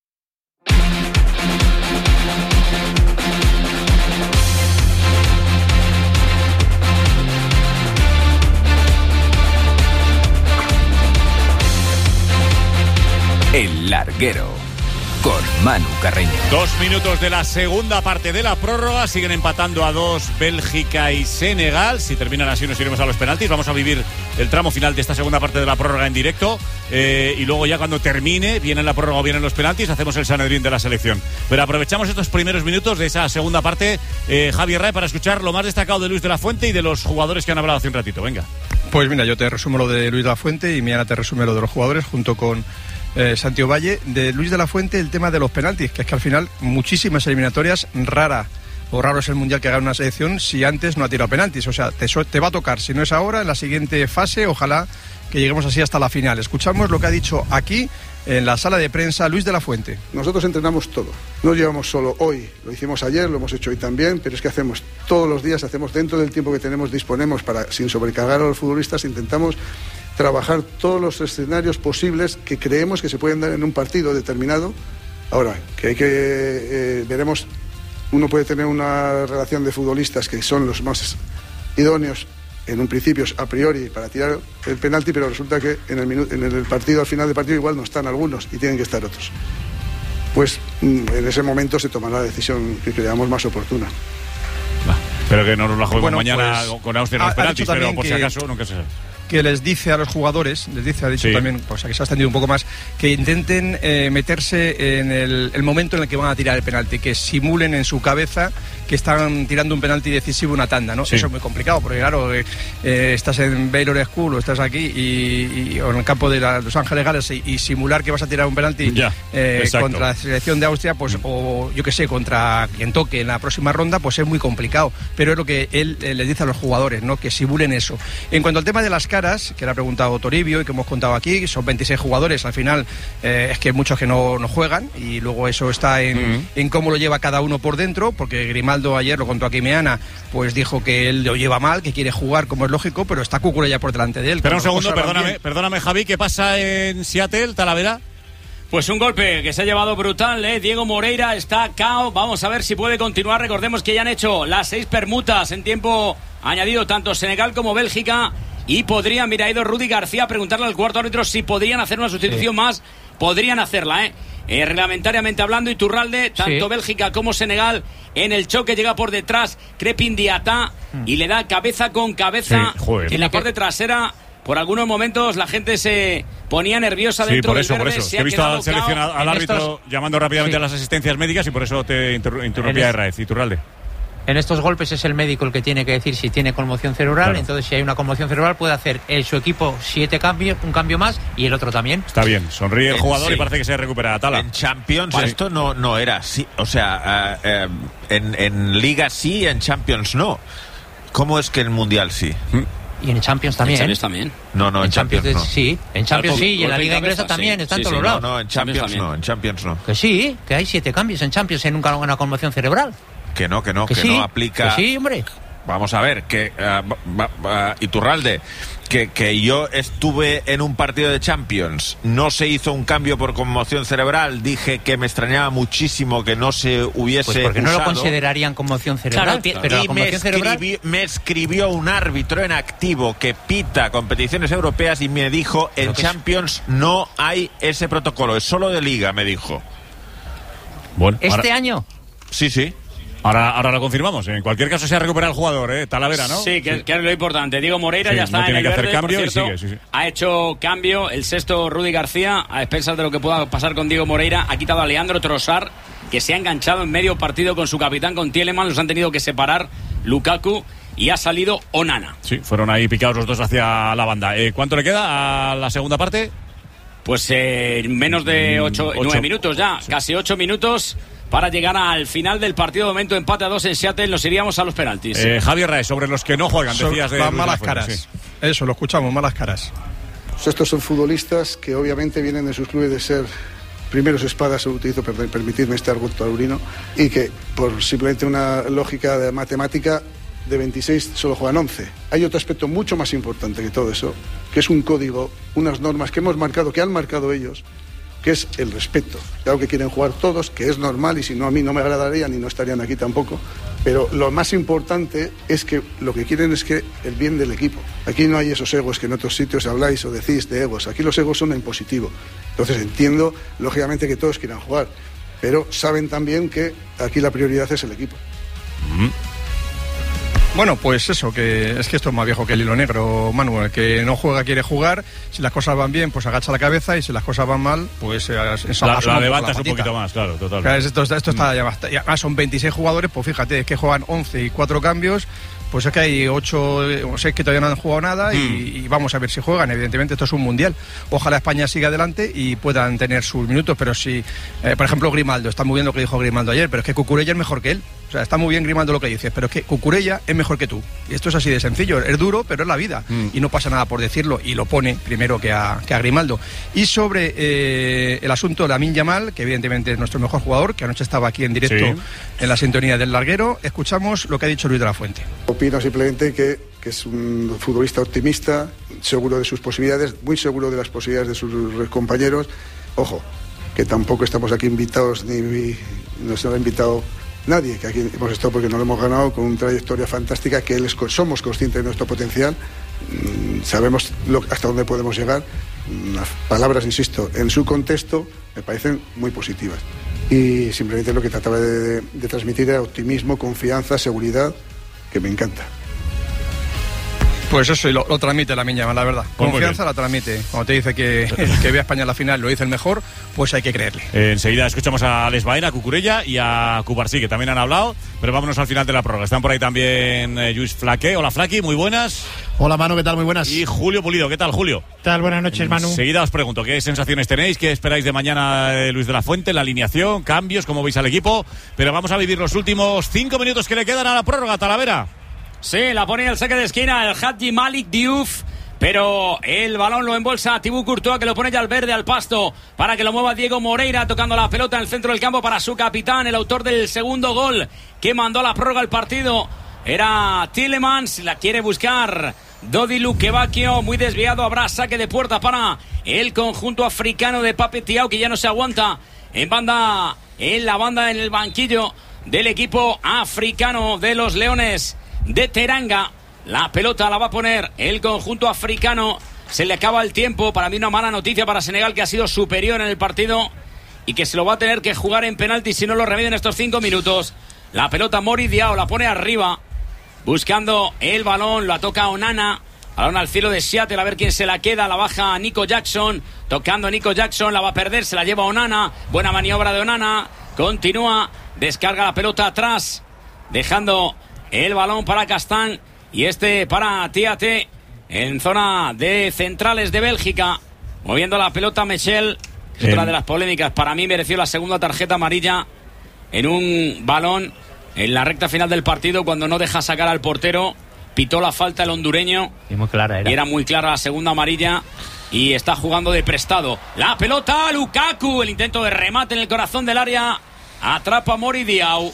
El Larguero, con Manu Carreño. 2 minutos de la segunda parte de la prórroga. Siguen empatando a 2 Bélgica y Senegal. Si terminan así nos iremos a los penaltis. Vamos a vivir el tramo final de esta segunda parte de la prórroga en directo. Y luego ya cuando termine, viene la prórroga o vienen los penaltis, hacemos el Sanedrín de la selección. Pero aprovechamos estos primeros minutos de esa segunda parte, Javier Rae, para escuchar lo más destacado de Luis de la Fuente y de los jugadores que han hablado hace un ratito. Venga. Pues mira, yo te resumo lo de Luis de la Fuente y Miana te resume lo de los jugadores junto con Santi Ovalle. De Luis de la Fuente, el tema de los penaltis, que es que al final muchísimas eliminatorias, raro es el mundial que haga una selección si antes no ha tirado penaltis. O sea, te va a tocar, si no es ahora, en la siguiente fase. Ojalá que lleguemos así hasta la final. Escuchamos lo que ha dicho aquí en la sala de prensa Luis de la Fuente. Nosotros entrenamos todo, no llevamos solo hoy, lo hicimos ayer, lo hemos hecho hoy también, pero es que hacemos todos los días, hacemos dentro del tiempo que tenemos, disponemos para, sin sobrecargar a los futbolistas, intentamos trabajar todos los escenarios posibles que creemos que se pueden dar en un partido determinado. Ahora, que hay que veremos, uno puede tener una relación de futbolistas que son los más idóneos en un principio a priori para tirar el penalti, pero resulta que en el partido, al final del partido, igual no están algunos y tienen que estar otros. Pues en ese momento se tomará la decisión que creamos más oportuna. Pero que no nos la juguemos mañana pues, con Austria en los penaltis, pero por si acaso nunca se sabe. Que les dice a los jugadores, ha dicho también, pues aquí se ha extendido un poco más, que intenten meterse en el momento en el que van a tirar el penalti, que simulen en su cabeza que están tirando un penalti decisivo, una tanda, ¿no? Sí. Eso es muy complicado, porque claro, estás en Baylor School o estás aquí o en el campo de Los Ángeles Gales y simular que vas a tirar un penalti contra la selección de Austria, pues o yo que sé, contra quien toque en la próxima ronda, pues es muy complicado. Pero es lo que él les dice a los jugadores, ¿no? Que simulen eso. En cuanto al tema de las caras, que le ha preguntado Toribio y que hemos contado aquí, son 26 jugadores, al final es que hay muchos que no juegan y luego eso está en cómo lo lleva cada uno por dentro, porque Grimaldo ayer lo contó aquí Meana, pues dijo que él lo lleva mal, que quiere jugar como es lógico, pero está Cucurella por delante de él. Pero un segundo, perdóname Javi, ¿qué pasa en Seattle, Talavera? Pues un golpe que se ha llevado brutal, Diego Moreira está KO, vamos a ver si puede continuar. Recordemos que ya han hecho las 6 permutas en tiempo añadido, tanto Senegal como Bélgica, y podrían, mira, ha ido Rudy García a preguntarle al cuarto árbitro si podrían hacer una sustitución más, podrían hacerla, reglamentariamente hablando. Iturralde, tanto Bélgica como Senegal, en el choque llega por detrás Crepin Diatá y le da cabeza con cabeza en la parte trasera. Por algunos momentos la gente se ponía nerviosa dentro del verde. Por eso. He visto al árbitro llamando rápidamente a las asistencias médicas y por eso te interrumpía Herráez. Iturralde. En estos golpes es el médico el que tiene que decir si tiene conmoción cerebral, claro. Entonces si hay una conmoción cerebral puede hacer su equipo 7 cambios, un cambio más y el otro también. Está bien, sonríe el jugador y parece que se recupera. Tala. En Champions esto no era así, o sea, en Liga sí, en Champions no. ¿Cómo es que en Mundial sí? Y en Champions también. En Champions también. No, en Champions no. Sí, en Champions sí, y en la Liga Inglesa también, está en todos lados. No, en Champions no, en Champions no. Que sí, que hay 7 cambios en Champions en una conmoción cerebral. Que no aplica. Que sí, hombre. Vamos a ver, que Iturralde, que yo estuve en un partido de Champions, no se hizo un cambio por conmoción cerebral, dije que me extrañaba muchísimo que no se hubiese pues porque usado. No lo considerarían conmoción cerebral, claro, pero la conmoción cerebral... me escribió un árbitro en activo que pita competiciones europeas y me dijo, en Champions no hay ese protocolo, es solo de Liga, me dijo. Bueno, ¿este año? Sí. Ahora lo confirmamos. En cualquier caso se ha recuperado el jugador, Talavera, ¿no? Sí, que es lo importante. Diego Moreira ya está en el verde, cambio por cierto, sí. Ha hecho cambio el sexto Rudy García, a expensas de lo que pueda pasar con Diego Moreira. Ha quitado a Leandro Trossard, que se ha enganchado en medio partido con su capitán, con Tielemans. Los han tenido que separar Lukaku y ha salido Onana. Sí, fueron ahí picados los dos hacia la banda. ¿Cuánto le queda a la segunda parte? Pues menos de 9 minutos ya, sí. Casi 8 minutos para llegar al final del partido. De momento empate a 2 en Seattle. Nos iríamos a los penaltis. Javier Raez, sobre los que no juegan, decías de las malas Fuente, caras. Sí. Eso, lo escuchamos, malas caras. Pues estos son futbolistas que obviamente vienen de sus clubes de ser primeros espadas, utilizo permitirme este argumento taurino, y que por simplemente una lógica de matemática, de 26 solo juegan 11. Hay otro aspecto mucho más importante que todo eso, que es un código, unas normas que hemos marcado, que han marcado ellos, que es el respeto. Claro que quieren jugar todos, que es normal, y si no a mí no me agradarían y no estarían aquí tampoco, pero lo más importante es que lo que quieren es que el bien del equipo. Aquí no hay esos egos que en otros sitios habláis o decís de egos, aquí los egos son en positivo. Entonces entiendo, lógicamente, que todos quieran jugar, pero saben también que aquí la prioridad es el equipo. Bueno, pues eso, que es que esto es más viejo que el hilo negro, Manuel. Que no juega quiere jugar. Si las cosas van bien, pues agacha la cabeza, y si las cosas van mal, pues la levantas un poquito más, claro, total. Claro, esto está ya son 26 jugadores, pues fíjate, es que juegan 11 y 4 cambios. Pues es que hay 8 o 6 que todavía no han jugado nada y vamos a ver si juegan. Evidentemente esto es un mundial. Ojalá España siga adelante y puedan tener sus minutos, pero si, por ejemplo, Grimaldo, está muy bien lo que dijo Grimaldo ayer, pero es que Cucurella es mejor que él. O sea, está muy bien Grimaldo lo que dices, pero es que Cucurella es mejor que tú. Y esto es así de sencillo, es duro, pero es la vida. Y no pasa nada por decirlo, y lo pone primero que a Grimaldo. Y sobre el asunto de Lamine Yamal, que evidentemente es nuestro mejor jugador, que anoche estaba aquí en directo en la sintonía del larguero, escuchamos lo que ha dicho Luis de la Fuente. Opino simplemente que es un futbolista optimista, seguro de sus posibilidades, muy seguro de las posibilidades de sus compañeros. Ojo, que tampoco estamos aquí invitados, ni nos ha invitado nadie, que aquí hemos estado porque no lo hemos ganado, con una trayectoria fantástica, que somos conscientes de nuestro potencial, sabemos hasta dónde podemos llegar. Las palabras, insisto, en su contexto me parecen muy positivas. Y simplemente lo que trataba de transmitir era optimismo, confianza, seguridad, que me encanta. Pues eso, y lo transmite Lamine Yamal, la verdad. Pues confianza la transmite. Cuando te dice que ve a España en la final, lo dice el mejor, pues hay que creerle. Enseguida escuchamos a Alex Baena, a Cucurella y a Cubarsí, que también han hablado, pero vámonos al final de la prórroga. Están por ahí también Luis Flaque. Hola, Flaqui, muy buenas. Hola, Manu, ¿qué tal? Muy buenas. Y Julio Pulido, ¿qué tal, Julio? ¿Qué tal? Buenas noches, Manu. Enseguida os pregunto, ¿qué sensaciones tenéis? ¿Qué esperáis de mañana Luis de la Fuente? La alineación, cambios, ¿cómo veis al equipo? Pero vamos a vivir los últimos 5 minutos que le quedan a la prórroga, Talavera. Sí, la pone en el saque de esquina el Hadji Malik Diouf, pero el balón lo embolsa Thibaut Courtois, que lo pone ya al verde, al pasto, para que lo mueva Diego Moreira, tocando la pelota en el centro del campo para su capitán, el autor del segundo gol que mandó a la prórroga el partido. Era Tielemans, la quiere buscar Dodi Lukebakio, muy desviado, habrá saque de puerta para el conjunto africano de Pape Thiaw, que ya no se aguanta en la banda en el banquillo del equipo africano de los Leones de Teranga. La pelota la va a poner el conjunto africano. Se le acaba el tiempo. Para mí una mala noticia para Senegal, que ha sido superior en el partido y que se lo va a tener que jugar en penalti si no lo remedian estos 5 minutos. La pelota Mori Diao la pone arriba, buscando el balón. La toca Onana, balón al cielo de Seattle, a ver quién se la queda. La baja Nico Jackson, tocando Nico Jackson, la va a perder, se la lleva Onana. Buena maniobra de Onana, continúa, descarga la pelota atrás, dejando el balón para Castán y para Tiate en zona de centrales de Bélgica, moviendo la pelota Michel. Es otra de las polémicas. Para mí mereció la segunda tarjeta amarilla en un balón en la recta final del partido, cuando no deja sacar al portero. Pitó la falta el hondureño y muy clara era. Y era muy clara la segunda amarilla, y está jugando de prestado. La pelota Lukaku, el intento de remate en el corazón del área, atrapa Mori Diao.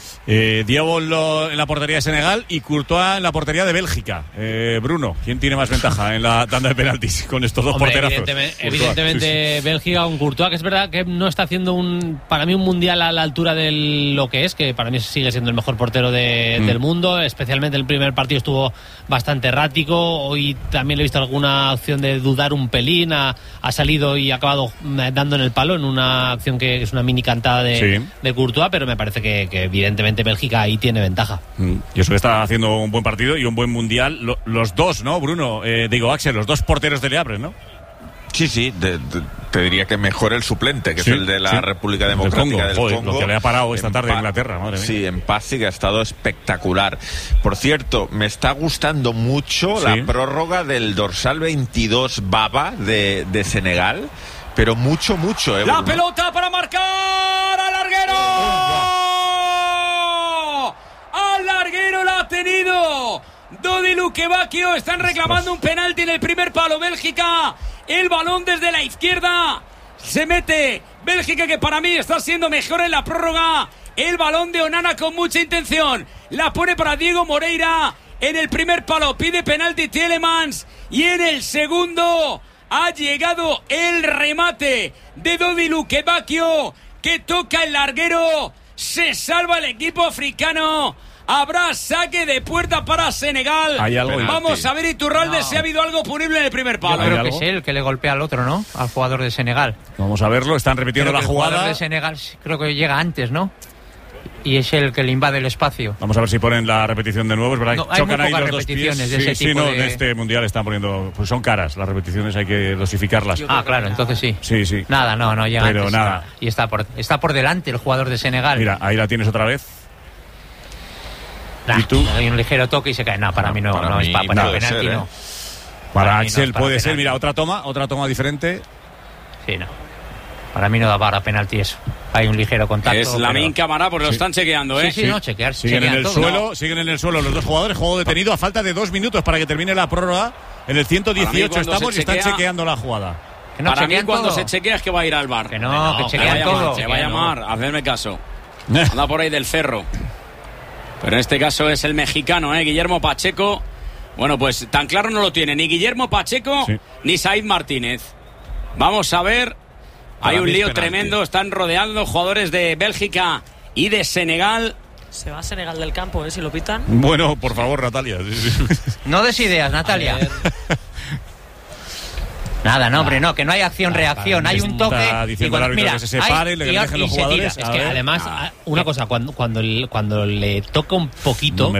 Diao en la portería de Senegal y Courtois en la portería de Bélgica. Bruno, ¿quién tiene más ventaja en la tanda de penaltis con estos dos porterazos? Evidentemente sí. Bélgica con Courtois, que es verdad que no está haciendo para mí un mundial a la altura de lo que es, que para mí sigue siendo el mejor portero del mundo. Especialmente el primer partido estuvo bastante errático. Hoy también le he visto alguna acción de dudar un pelín. Ha salido y ha acabado dando en el palo en una acción que es una mini cantada de Courtois. Courtois, pero me parece que evidentemente Bélgica ahí tiene ventaja. Y eso que está haciendo un buen partido y un buen mundial. Los dos, ¿no, Bruno? Axel, los dos porteros de Le Havre, ¿no? Sí, te diría que mejor el suplente, que es el de la República Democrática del Congo. Lo que le ha parado esta tarde en Inglaterra, madre mía. Sí, en Pazzi, que ha estado espectacular. Por cierto, me está gustando mucho la prórroga del dorsal 22 Baba de Senegal, pero mucho. La pelota para marcar al larguero. Al larguero la ha tenido Dodi Lukebakio. Están reclamando un penalti en el primer palo. Bélgica, el balón desde la izquierda. Se mete Bélgica, que para mí está siendo mejor en la prórroga. El balón de Onana con mucha intención. La pone para Diego Moreira. En el primer palo pide penalti Tielemans. Y en el segundo ha llegado el remate de Dodi Lukebakio, que toca el larguero. Se salva el equipo africano. Habrá saque de puerta para Senegal. Vamos a ver, Iturralde, si ha habido algo punible en el primer palo. Yo creo que es él que le golpea al otro, ¿no? Al jugador de Senegal. Vamos a verlo, están repitiendo la jugada. El jugador de Senegal creo que llega antes, ¿no? Y es el que le invade el espacio. Vamos a ver si ponen la repetición de nuevo. Es verdad que chocan ahí los dos pies. De ese tipo en este mundial están poniendo... Pues son caras, las repeticiones hay que dosificarlas. Claro, entonces sí. Sí. Nada, no llega pero antes. Nada. Y está por delante el jugador de Senegal. Mira, ahí la tienes otra vez. ¿Y tú? Hay un ligero toque y se cae. No, para mí no es para penalti, ser, no. Para Axel puede ser. Mira, otra toma diferente. Sí, no. Para mí no da para penalti eso. Hay un ligero contacto. Es Lamine Camara, porque lo están chequeando, ¿eh? Sí, no, chequear. Siguen en el suelo los dos jugadores. Juego detenido a falta de 2 minutos para que termine la prórroga. En el 118 estamos y están chequeando la jugada. Para mí cuando se chequea es que va a ir al bar. Que chequean todo. Se va a llamar, hacerme caso. Anda por ahí del Ferro. Pero en este caso es el mexicano, Guillermo Pacheco. Bueno, pues tan claro no lo tiene ni Guillermo Pacheco ni Said Martínez. Vamos a ver. Hay un lío tremendo. Están rodeando jugadores de Bélgica y de Senegal. Se va a Senegal del campo, si lo pitan. Bueno, por favor, Natalia. No des ideas, Natalia. Nada, no, hombre, no, que no hay acción-reacción, hay un toque. Está diciendo el árbitro que se separe, le dejen los jugadores. Es que además, una cosa, cuando le toca un poquito,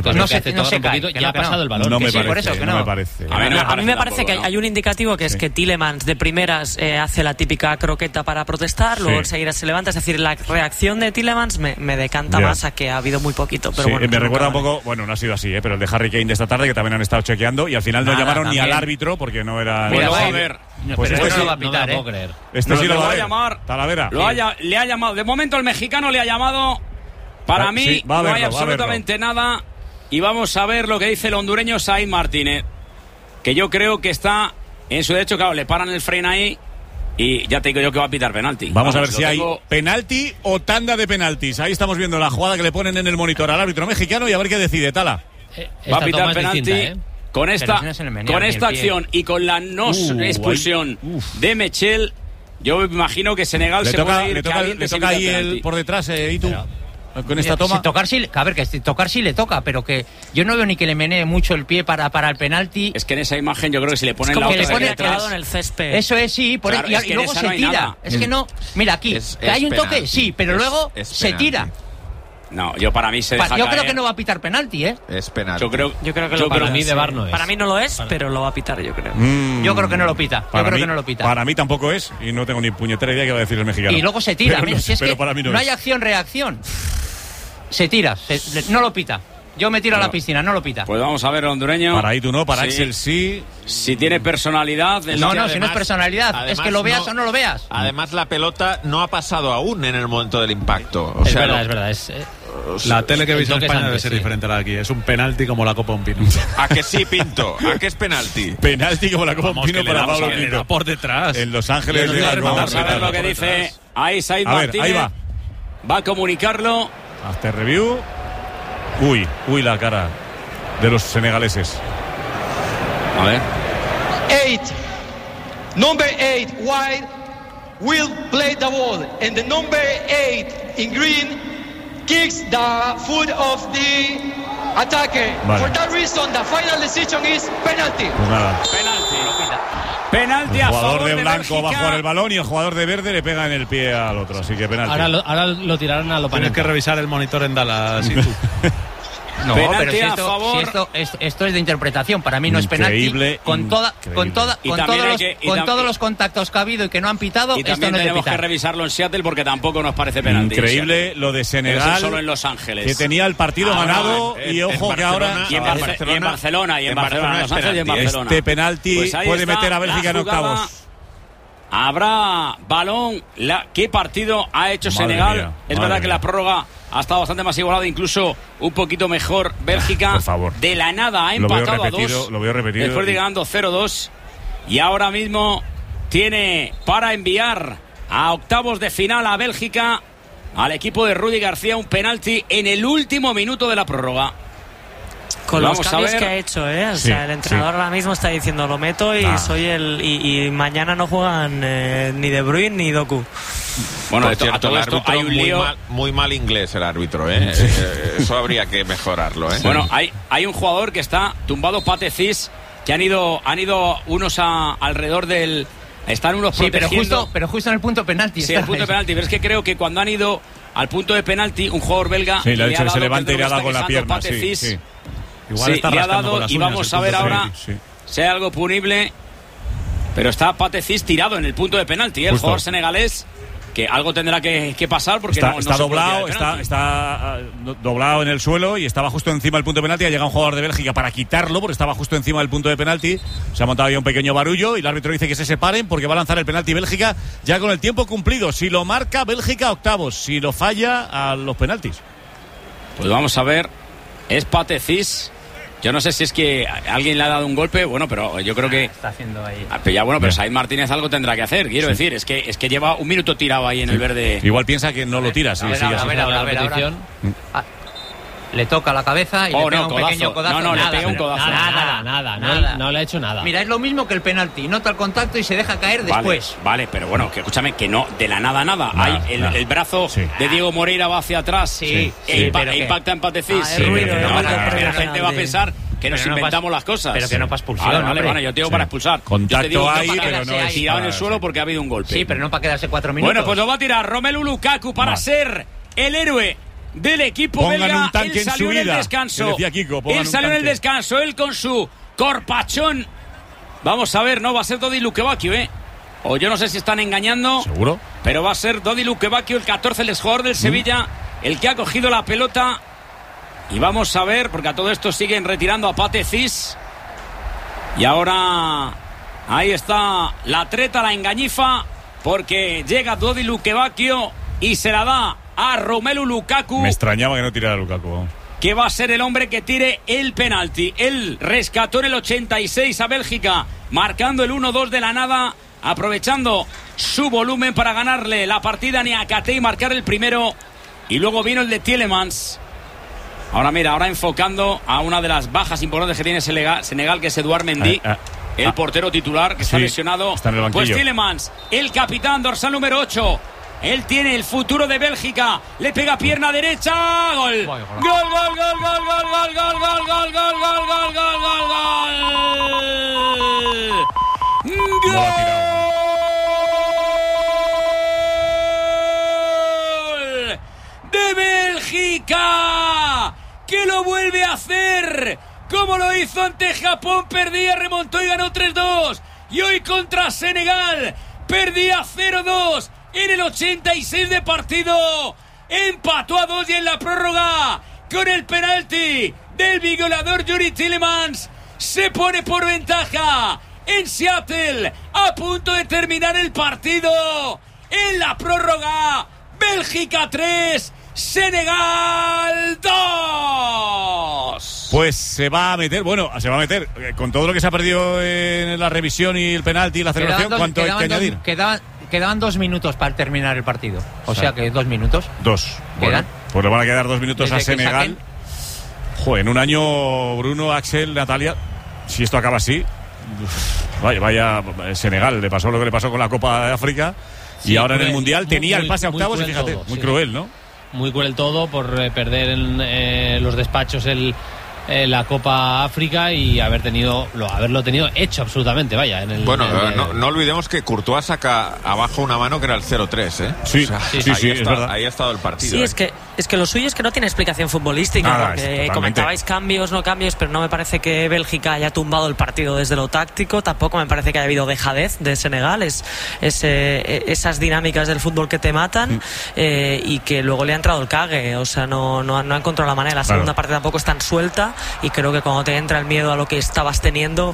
ya ha pasado el balón. No me parece. A mí me parece que hay un indicativo que es que Tielemans de primeras hace la típica croqueta para protestar, luego enseguida se levanta. Es decir, la reacción de Tielemans me decanta más a que ha habido muy poquito. Pero bueno, me recuerda un poco, bueno, no ha sido así, pero el de Harry Kane de esta tarde, que también han estado chequeando y al final no llamaron ni al árbitro porque no era. Bueno, a ver. Pues este sí lo va a pitar, Este sí lo va a llamar. Talavera. Le ha llamado. De momento el mexicano le ha llamado. Para mí no hay absolutamente nada. Y vamos a ver lo que dice el hondureño Said Martínez. Que yo creo que está en su derecho. Claro, le paran el freno ahí. Y ya te digo yo que va a pitar penalti. Vamos a ver si hay penalti o tanda de penaltis. Ahí estamos viendo la jugada que le ponen en el monitor al árbitro mexicano y a ver qué decide, Tala. Va a pitar penalti. Con esta acción y con la no expulsión de Mechel, yo me imagino que Senegal puede ir. Le toca ahí por detrás, ¿y tú? Con esta toma. Tocar sí le toca, pero que yo no veo ni que le menee mucho el pie para el penalti. Es que en esa imagen yo creo que si le ponen la otra detrás en el césped. Eso es, sí, y luego se tira. Es que no, mira aquí, que hay un toque, sí, pero luego se tira. No, yo para mí se deja Yo caer. creo que no va a pitar penalti, Es penalti. Yo creo que para mí de VAR no es. Para mí no lo es, pero lo va a pitar, yo creo. Yo creo que no lo pita. Para mí tampoco es, y no tengo ni puñetera idea que va a decir el mexicano. Y luego se tira. Pero, mira, si es pero que para mí no hay acción-reacción. Se tira, no lo pita. Yo me tiro a la piscina, no lo pita. Pues vamos a ver, el hondureño. Para ahí tú no, para Axel sí. Si tiene personalidad. Si no es personalidad, es que lo veas o no lo veas. Además, la pelota no ha pasado aún en el momento del impacto. Es verdad. La tele que veis en España debe ser diferente a la de aquí. Es un penalti como la Copa Un Pino. ¿A que sí, Pinto? ¿A qué es penalti? Penalti como la Copa Un Pino para Pablo Pinto. Por detrás. En Los Ángeles. Vamos a ver lo que dice ahí Said Martínez. Ahí va. Va a comunicarlo. Hasta review. Uy, la cara de los senegaleses. A ver. 8. Number 8 wide will play the ball, and the number 8 in green kicks the foot of the attacker. Vale. For that reason, the final decision is penalty. Pues nada. Penalti. Penalti el a jugador favor de de blanco Bélgica. va a jugar el balón y el jugador de verde le pega en el pie al otro, así que penalti. Ahora lo tirarán a lo Tienes que revisar el monitor en Dallas. ¿Sí, tú? No, penalti pero si a esto, favor. esto es de interpretación. Para mí no es penalti. Con todos los contactos que ha habido y que no han pitado, Y esto también no es de tenemos que pitar. revisarlo en Seattle porque tampoco nos parece penalti. Increíble lo de Senegal. Pero eso solo en Los Ángeles. Que tenía el partido Ahora, ganado y ojo que ahora. Y en Barcelona, en Los Ángeles y en Barcelona. Este penalti Pues ahí puede está meter a Bélgica en la jugada. octavos. Habrá balón. ¿Qué partido ha hecho Madre Senegal? mía, Es madre verdad que mía. la prórroga ha estado bastante más igualada, incluso un poquito mejor Bélgica. Por favor. De la nada ha Lo veo empatado a repetido, 2. lo veo repetido. Después de ganando 0-2. Y ahora mismo tiene para enviar a octavos de final a Bélgica, al equipo de Rudy García, un penalti en el último minuto de la prórroga. Con Vamos los a cambios ver. que ha hecho, O Sí, sea, el entrenador ahora mismo está diciendo lo meto y soy y mañana no juegan ni De Bruyne ni Doku. Bueno, Por cierto, a todo el esto árbitro hay un lío. muy mal inglés el árbitro, ¿eh? Eso habría que mejorarlo, ¿eh? Bueno, hay un jugador que está tumbado, Pate Cis, que han ido unos alrededor del... Están unos Sí, protegiendo. pero justo en el punto penalti. Sí, el punto de penalti. Pero es que creo que cuando han ido al punto de penalti, un jugador belga... Sí, le ha dicho que se levante y le ha dado dado con la pierna. Pate Sí, Cis. sí. Igual está le ha rascando dado con las y uñas vamos el a ver punto ahora Sí. si hay algo punible. Pero está Pate Cis tirado en el punto de penalti. El Justo. jugador senegalés, que algo tendrá que pasar porque Está, no está se puede tirar doblado, el penalti. está doblado en el suelo y estaba justo encima del punto de penalti. Ha llegado un jugador de Bélgica para quitarlo porque estaba justo encima del punto de penalti. Se ha montado ya un pequeño barullo y el árbitro dice que se separen porque va a lanzar el penalti Bélgica ya con el tiempo cumplido. Si lo marca, Bélgica octavos. Si lo falla, a los penaltis. Pues vamos a ver. Es Pate Cis. Yo no sé si es que alguien le ha dado un golpe, bueno, pero yo creo que... Está haciendo ahí. Pero ya bueno, pero Said Martínez algo tendrá que hacer, quiero decir. Es que lleva un minuto tirado ahí en el verde. Igual piensa que no lo tira. A ver, ahora. Le toca la cabeza y le pega un pequeño codazo. No, nada, le pega un codazo. Nada. No le ha hecho nada. Mira, es lo mismo que el penalti. Nota el contacto y se deja caer después. Vale, pero bueno, que escúchame, que no, de la nada. El brazo de Diego Moreira va hacia atrás. Sí, pero impacta en Pate Cis. La gente va a pensar que nos inventamos las cosas. Pero que no para expulsión. Vale, yo te digo para expulsar. Contacto hay, pero no es tirado en el para- suelo porque ha habido un golpe. Sí, pero no para quedarse 4 minutos. Bueno, pues lo va a tirar Romelu Lukaku para ser el héroe del equipo Pongan belga. un tanque Él en salió su en el vida, descanso. que decía Kiko, pongan Él un salió en el tanque. descanso, él con su corpachón. Vamos a ver, no va a ser Dodi Lukebakio, o yo no sé si están engañando. ¿Seguro? Pero va a ser Dodi Lukebakio, el 14, el exjugador del Sevilla, el que ha cogido la pelota. Y vamos a ver, porque a todo esto siguen retirando a Pate Cis. Y ahora ahí está la treta, la engañifa, porque llega Dodi Lukebakio y se la da a Romelu Lukaku, Me extrañaba que no tirara Lukaku. Vamos. que va a ser el hombre que tire el penalti. Él rescató en el 86 a Bélgica, marcando el 1-2 de la nada, aprovechando su volumen para ganarle la partida a Niakate y marcar el primero. Y luego vino el de Tielemans. Ahora mira, ahora enfocando a una de las bajas importantes que tiene Senegal, que es Eduard Mendy, el portero titular, que está lesionado. Está en el banquillo. Pues Tielemans, el capitán dorsal número 8. Él tiene el futuro de Bélgica. Le pega pierna derecha. Gol. Gol, gol, gol, gol, gol, gol, gol, gol, gol, gol, gol, gol, gol, gol, gol, gol. ¡Gol! ¡De Bélgica! ¡Que lo vuelve a hacer! Como lo hizo ante Japón, perdía, remontó y ganó 3-2. Y hoy contra Senegal, perdía 0-2 en el 86 de partido. Empató a 2 y en la prórroga, con el penalti del violador Yuri Tielemans, se pone por ventaja en Seattle, a punto de terminar el partido. En la prórroga, Bélgica 3, Senegal 2. Pues se va a meter, con todo lo que se ha perdido en la revisión y el penalti y la celebración, ¿cuánto hay que añadir? Quedaban 2 minutos para terminar el partido. O sea que 2 minutos. 2. Bueno, pues le van a quedar 2 minutos a Senegal. En un año, Bruno, Axel, Natalia, si esto acaba así, vaya Senegal, le pasó lo que le pasó con la Copa de África. Sí, y ahora en el Mundial tenía el pase a octavos y fíjate, muy cruel, ¿no? Muy cruel todo por perder en los despachos el la Copa África y haberlo tenido hecho absolutamente, vaya. No olvidemos que Courtois saca abajo una mano que era el 0-3, ¿eh? Sí, es verdad. Ahí ha estado el partido. Sí, es que lo suyo es que no tiene explicación futbolística, porque comentabais cambios, no cambios, pero no me parece que Bélgica haya tumbado el partido desde lo táctico, tampoco me parece que haya habido dejadez de Senegal, esas dinámicas del fútbol que te matan, y que luego le ha entrado el cague, o sea, no ha encontrado la manera. La segunda parte tampoco es tan suelta, y creo que cuando te entra el miedo a lo que estabas teniendo,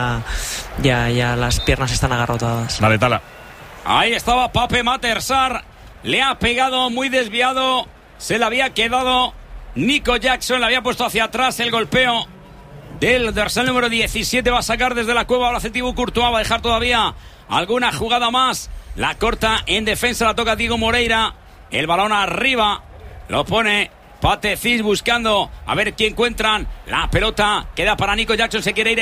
ya las piernas están agarrotadas. Dale, Tala. Ahí estaba Pape Matar Sarr, le ha pegado muy desviado, se le había quedado Nico Jackson, le había puesto hacia atrás el golpeo del dorsal número 17, va a sacar desde la cueva, ahora hace Thibaut Courtois, va a dejar todavía alguna jugada más, la corta en defensa, la toca Diego Moreira, el balón arriba, lo pone Pathé Ciss buscando a ver quién encuentran, la pelota queda para Nico Jackson, se quiere ir,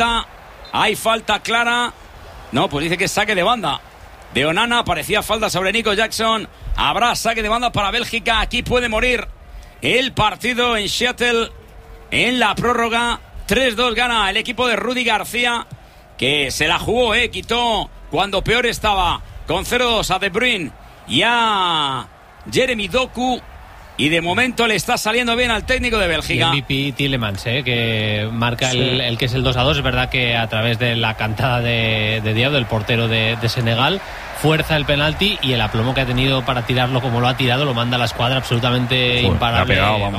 hay falta clara, no, pues dice que es saque de banda de Onana, parecía falta sobre Nico Jackson, habrá saque de banda para Bélgica, aquí puede morir el partido en Seattle en la prórroga. 3-2 gana el equipo de Rudy García, que se la jugó, quitó cuando peor estaba con 0-2 a De Bruyne y a Jeremy Doku, y de momento le está saliendo bien al técnico de Bélgica. Y MVP Tielemans, que marca el que es el 2-2. Es verdad que a través de la cantada de Diallo, del portero de Senegal, fuerza el penalti, y el aplomo que ha tenido para tirarlo como lo ha tirado lo manda a la escuadra absolutamente imparable.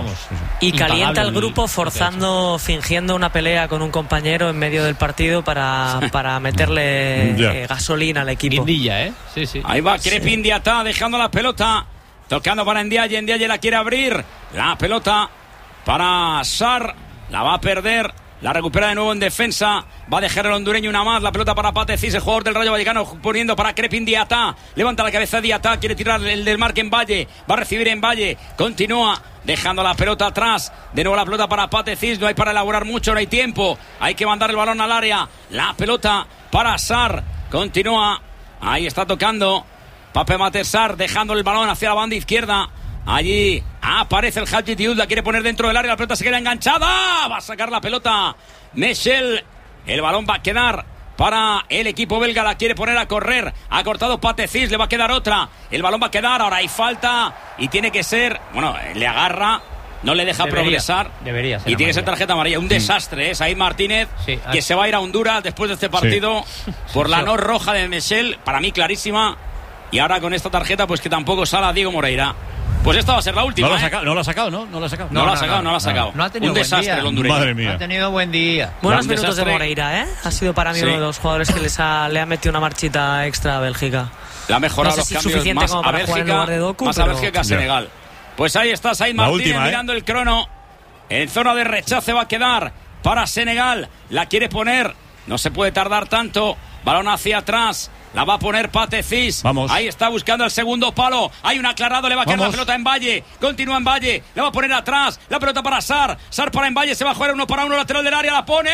Y calienta el grupo fingiendo una pelea con un compañero en medio del partido para meterle gasolina al equipo. Guindilla, Sí. Ahí va Crépin Diatta dejando la pelota, tocando para Ndiaye la quiere abrir, la pelota para Sarr, la va a perder, la recupera de nuevo en defensa, va a dejar el hondureño una más, la pelota para Pathé Ciss, el jugador del Rayo Vallecano, poniendo para Crépin Diatta, levanta la cabeza Diatta, quiere tirar el del marque en Valle, va a recibir en Valle, continúa dejando la pelota atrás, de nuevo la pelota para Pathé Ciss, no hay para elaborar mucho, no hay tiempo, hay que mandar el balón al área, la pelota para Sarr, continúa, ahí está tocando Pape Matar Sarr, dejando el balón hacia la banda izquierda. Allí aparece el Hadji Diouf, la quiere poner dentro del área, la pelota se queda enganchada, va a sacar la pelota Michel, el balón va a quedar para el equipo belga, la quiere poner a correr, ha cortado Pathé Ciss, le va a quedar otra, el balón va a quedar, ahora hay falta y tiene que ser, le agarra, no le deja progresar, y tiene que ser tarjeta amarilla, un desastre, Said Martínez, que se va a ir a Honduras después de este partido por la no roja de Michel, para mí clarísima, y ahora con esta tarjeta pues que tampoco sale a Diego Moreira. Pues esta va a ser la última. No la ha sacado. No la ha sacado. No ha tenido un desastre el hondureño. Madre mía. No ha tenido buen día. Buenos minutos de Moreira, Ha sido para mí uno de los jugadores que le ha metido una marchita extra a Bélgica. Le ha mejorado los cambios más a Bélgica, más a Bélgica que a Senegal. Pues ahí está Said Martínez mirando el crono. En zona de rechace va a quedar para Senegal. La quiere poner. No se puede tardar tanto. Balón hacia atrás. La va a poner Pathé Ciss. Vamos. Ahí está buscando el segundo palo. Hay un aclarado, le va a quedar la pelota en Valle. Continúa en Valle. La va a poner atrás. La pelota para Sarr. Sarr para en Valle. Se va a jugar 1-1 lateral del área. La pone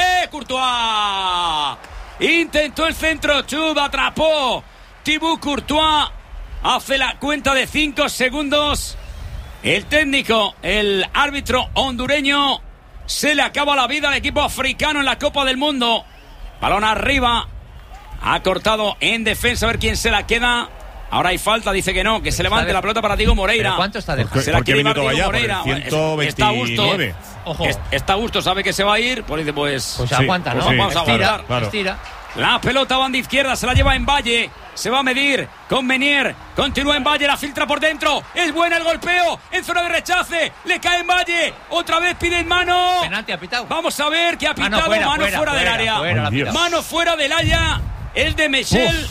Courtois. Intentó el centro. Chub atrapó. Thibaut Courtois. Hace la cuenta de 5 segundos. El técnico, el árbitro hondureño. Se le acaba la vida al equipo africano en la Copa del Mundo. Balón arriba. Ha cortado en defensa, a ver quién se la queda. Ahora hay falta, dice que no, que se levante la pelota para Diego Moreira. ¿Pero cuánto está dejando? Se la quiere llevar Diego vaya, Moreira. 129. Está a gusto, sabe que se va a ir. Pues aguanta, ¿no? Vamos a aguantar. Estira. La pelota banda izquierda, se la lleva en Valle. Se va a medir con Menier. Continúa en Valle, la filtra por dentro. Es buena el golpeo. En zona de rechace. Le cae en Valle. Otra vez piden mano. Penalti ha pitado. Vamos a ver qué ha pitado. Mano fuera del área. Mano fuera del área. Es de Michel.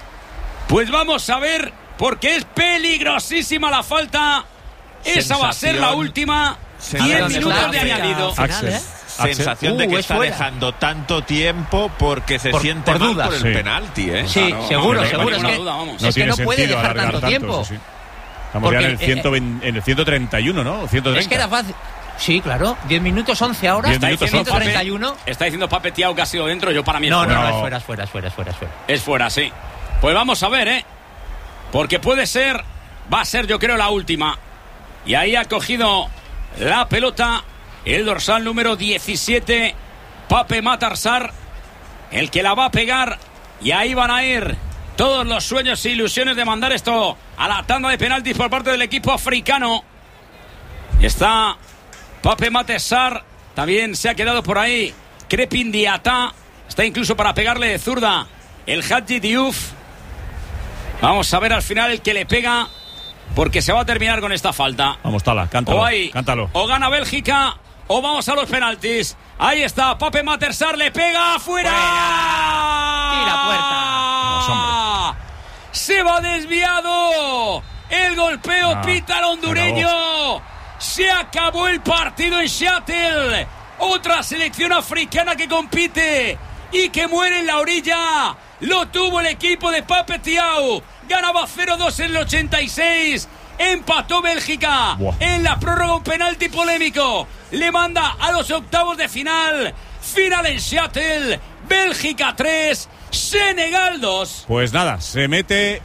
Pues vamos a ver, porque es peligrosísima la falta. Esa va a ser la última. 10 minutos de añadido. Sensación de que está dejando tanto tiempo porque se siente mal por el penalti, Sí, seguro. Es que no puede dejar tanto tiempo. Estamos ya en el 131, ¿no? 130. Es que era fácil. Sí, claro. 10 minutos 11 ahora. 131. Está diciendo Pape Thiaw que ha sido dentro. Yo para mí no, es fuera. Es fuera, sí. Pues vamos a ver, porque puede ser, va a ser yo creo la última. Y ahí ha cogido la pelota el dorsal número 17, Pape Matar Sarr, el que la va a pegar, y ahí van a ir todos los sueños e ilusiones de mandar esto a la tanda de penaltis por parte del equipo africano. Está Pape Matar Sarr, también se ha quedado por ahí Crepin Diata, está incluso para pegarle de zurda el Hadji Diouf. Vamos a ver al final el que le pega, porque se va a terminar con esta falta. Vamos, Tala, cántalo, cántalo. O gana Bélgica o vamos a los penaltis. Ahí está, Pape Matar Sarr, le pega afuera. Tira puerta. Se va desviado. El golpeo pita el hondureño. Se acabó el partido en Seattle. Otra selección africana que compite y que muere en la orilla. Lo tuvo el equipo de Pape Thiaw. Ganaba 0-2 en el 86. Empató Bélgica. En la prórroga, un penalti polémico. Le manda a los octavos de final. Final en Seattle. Bélgica 3, Senegal 2. Pues nada, se mete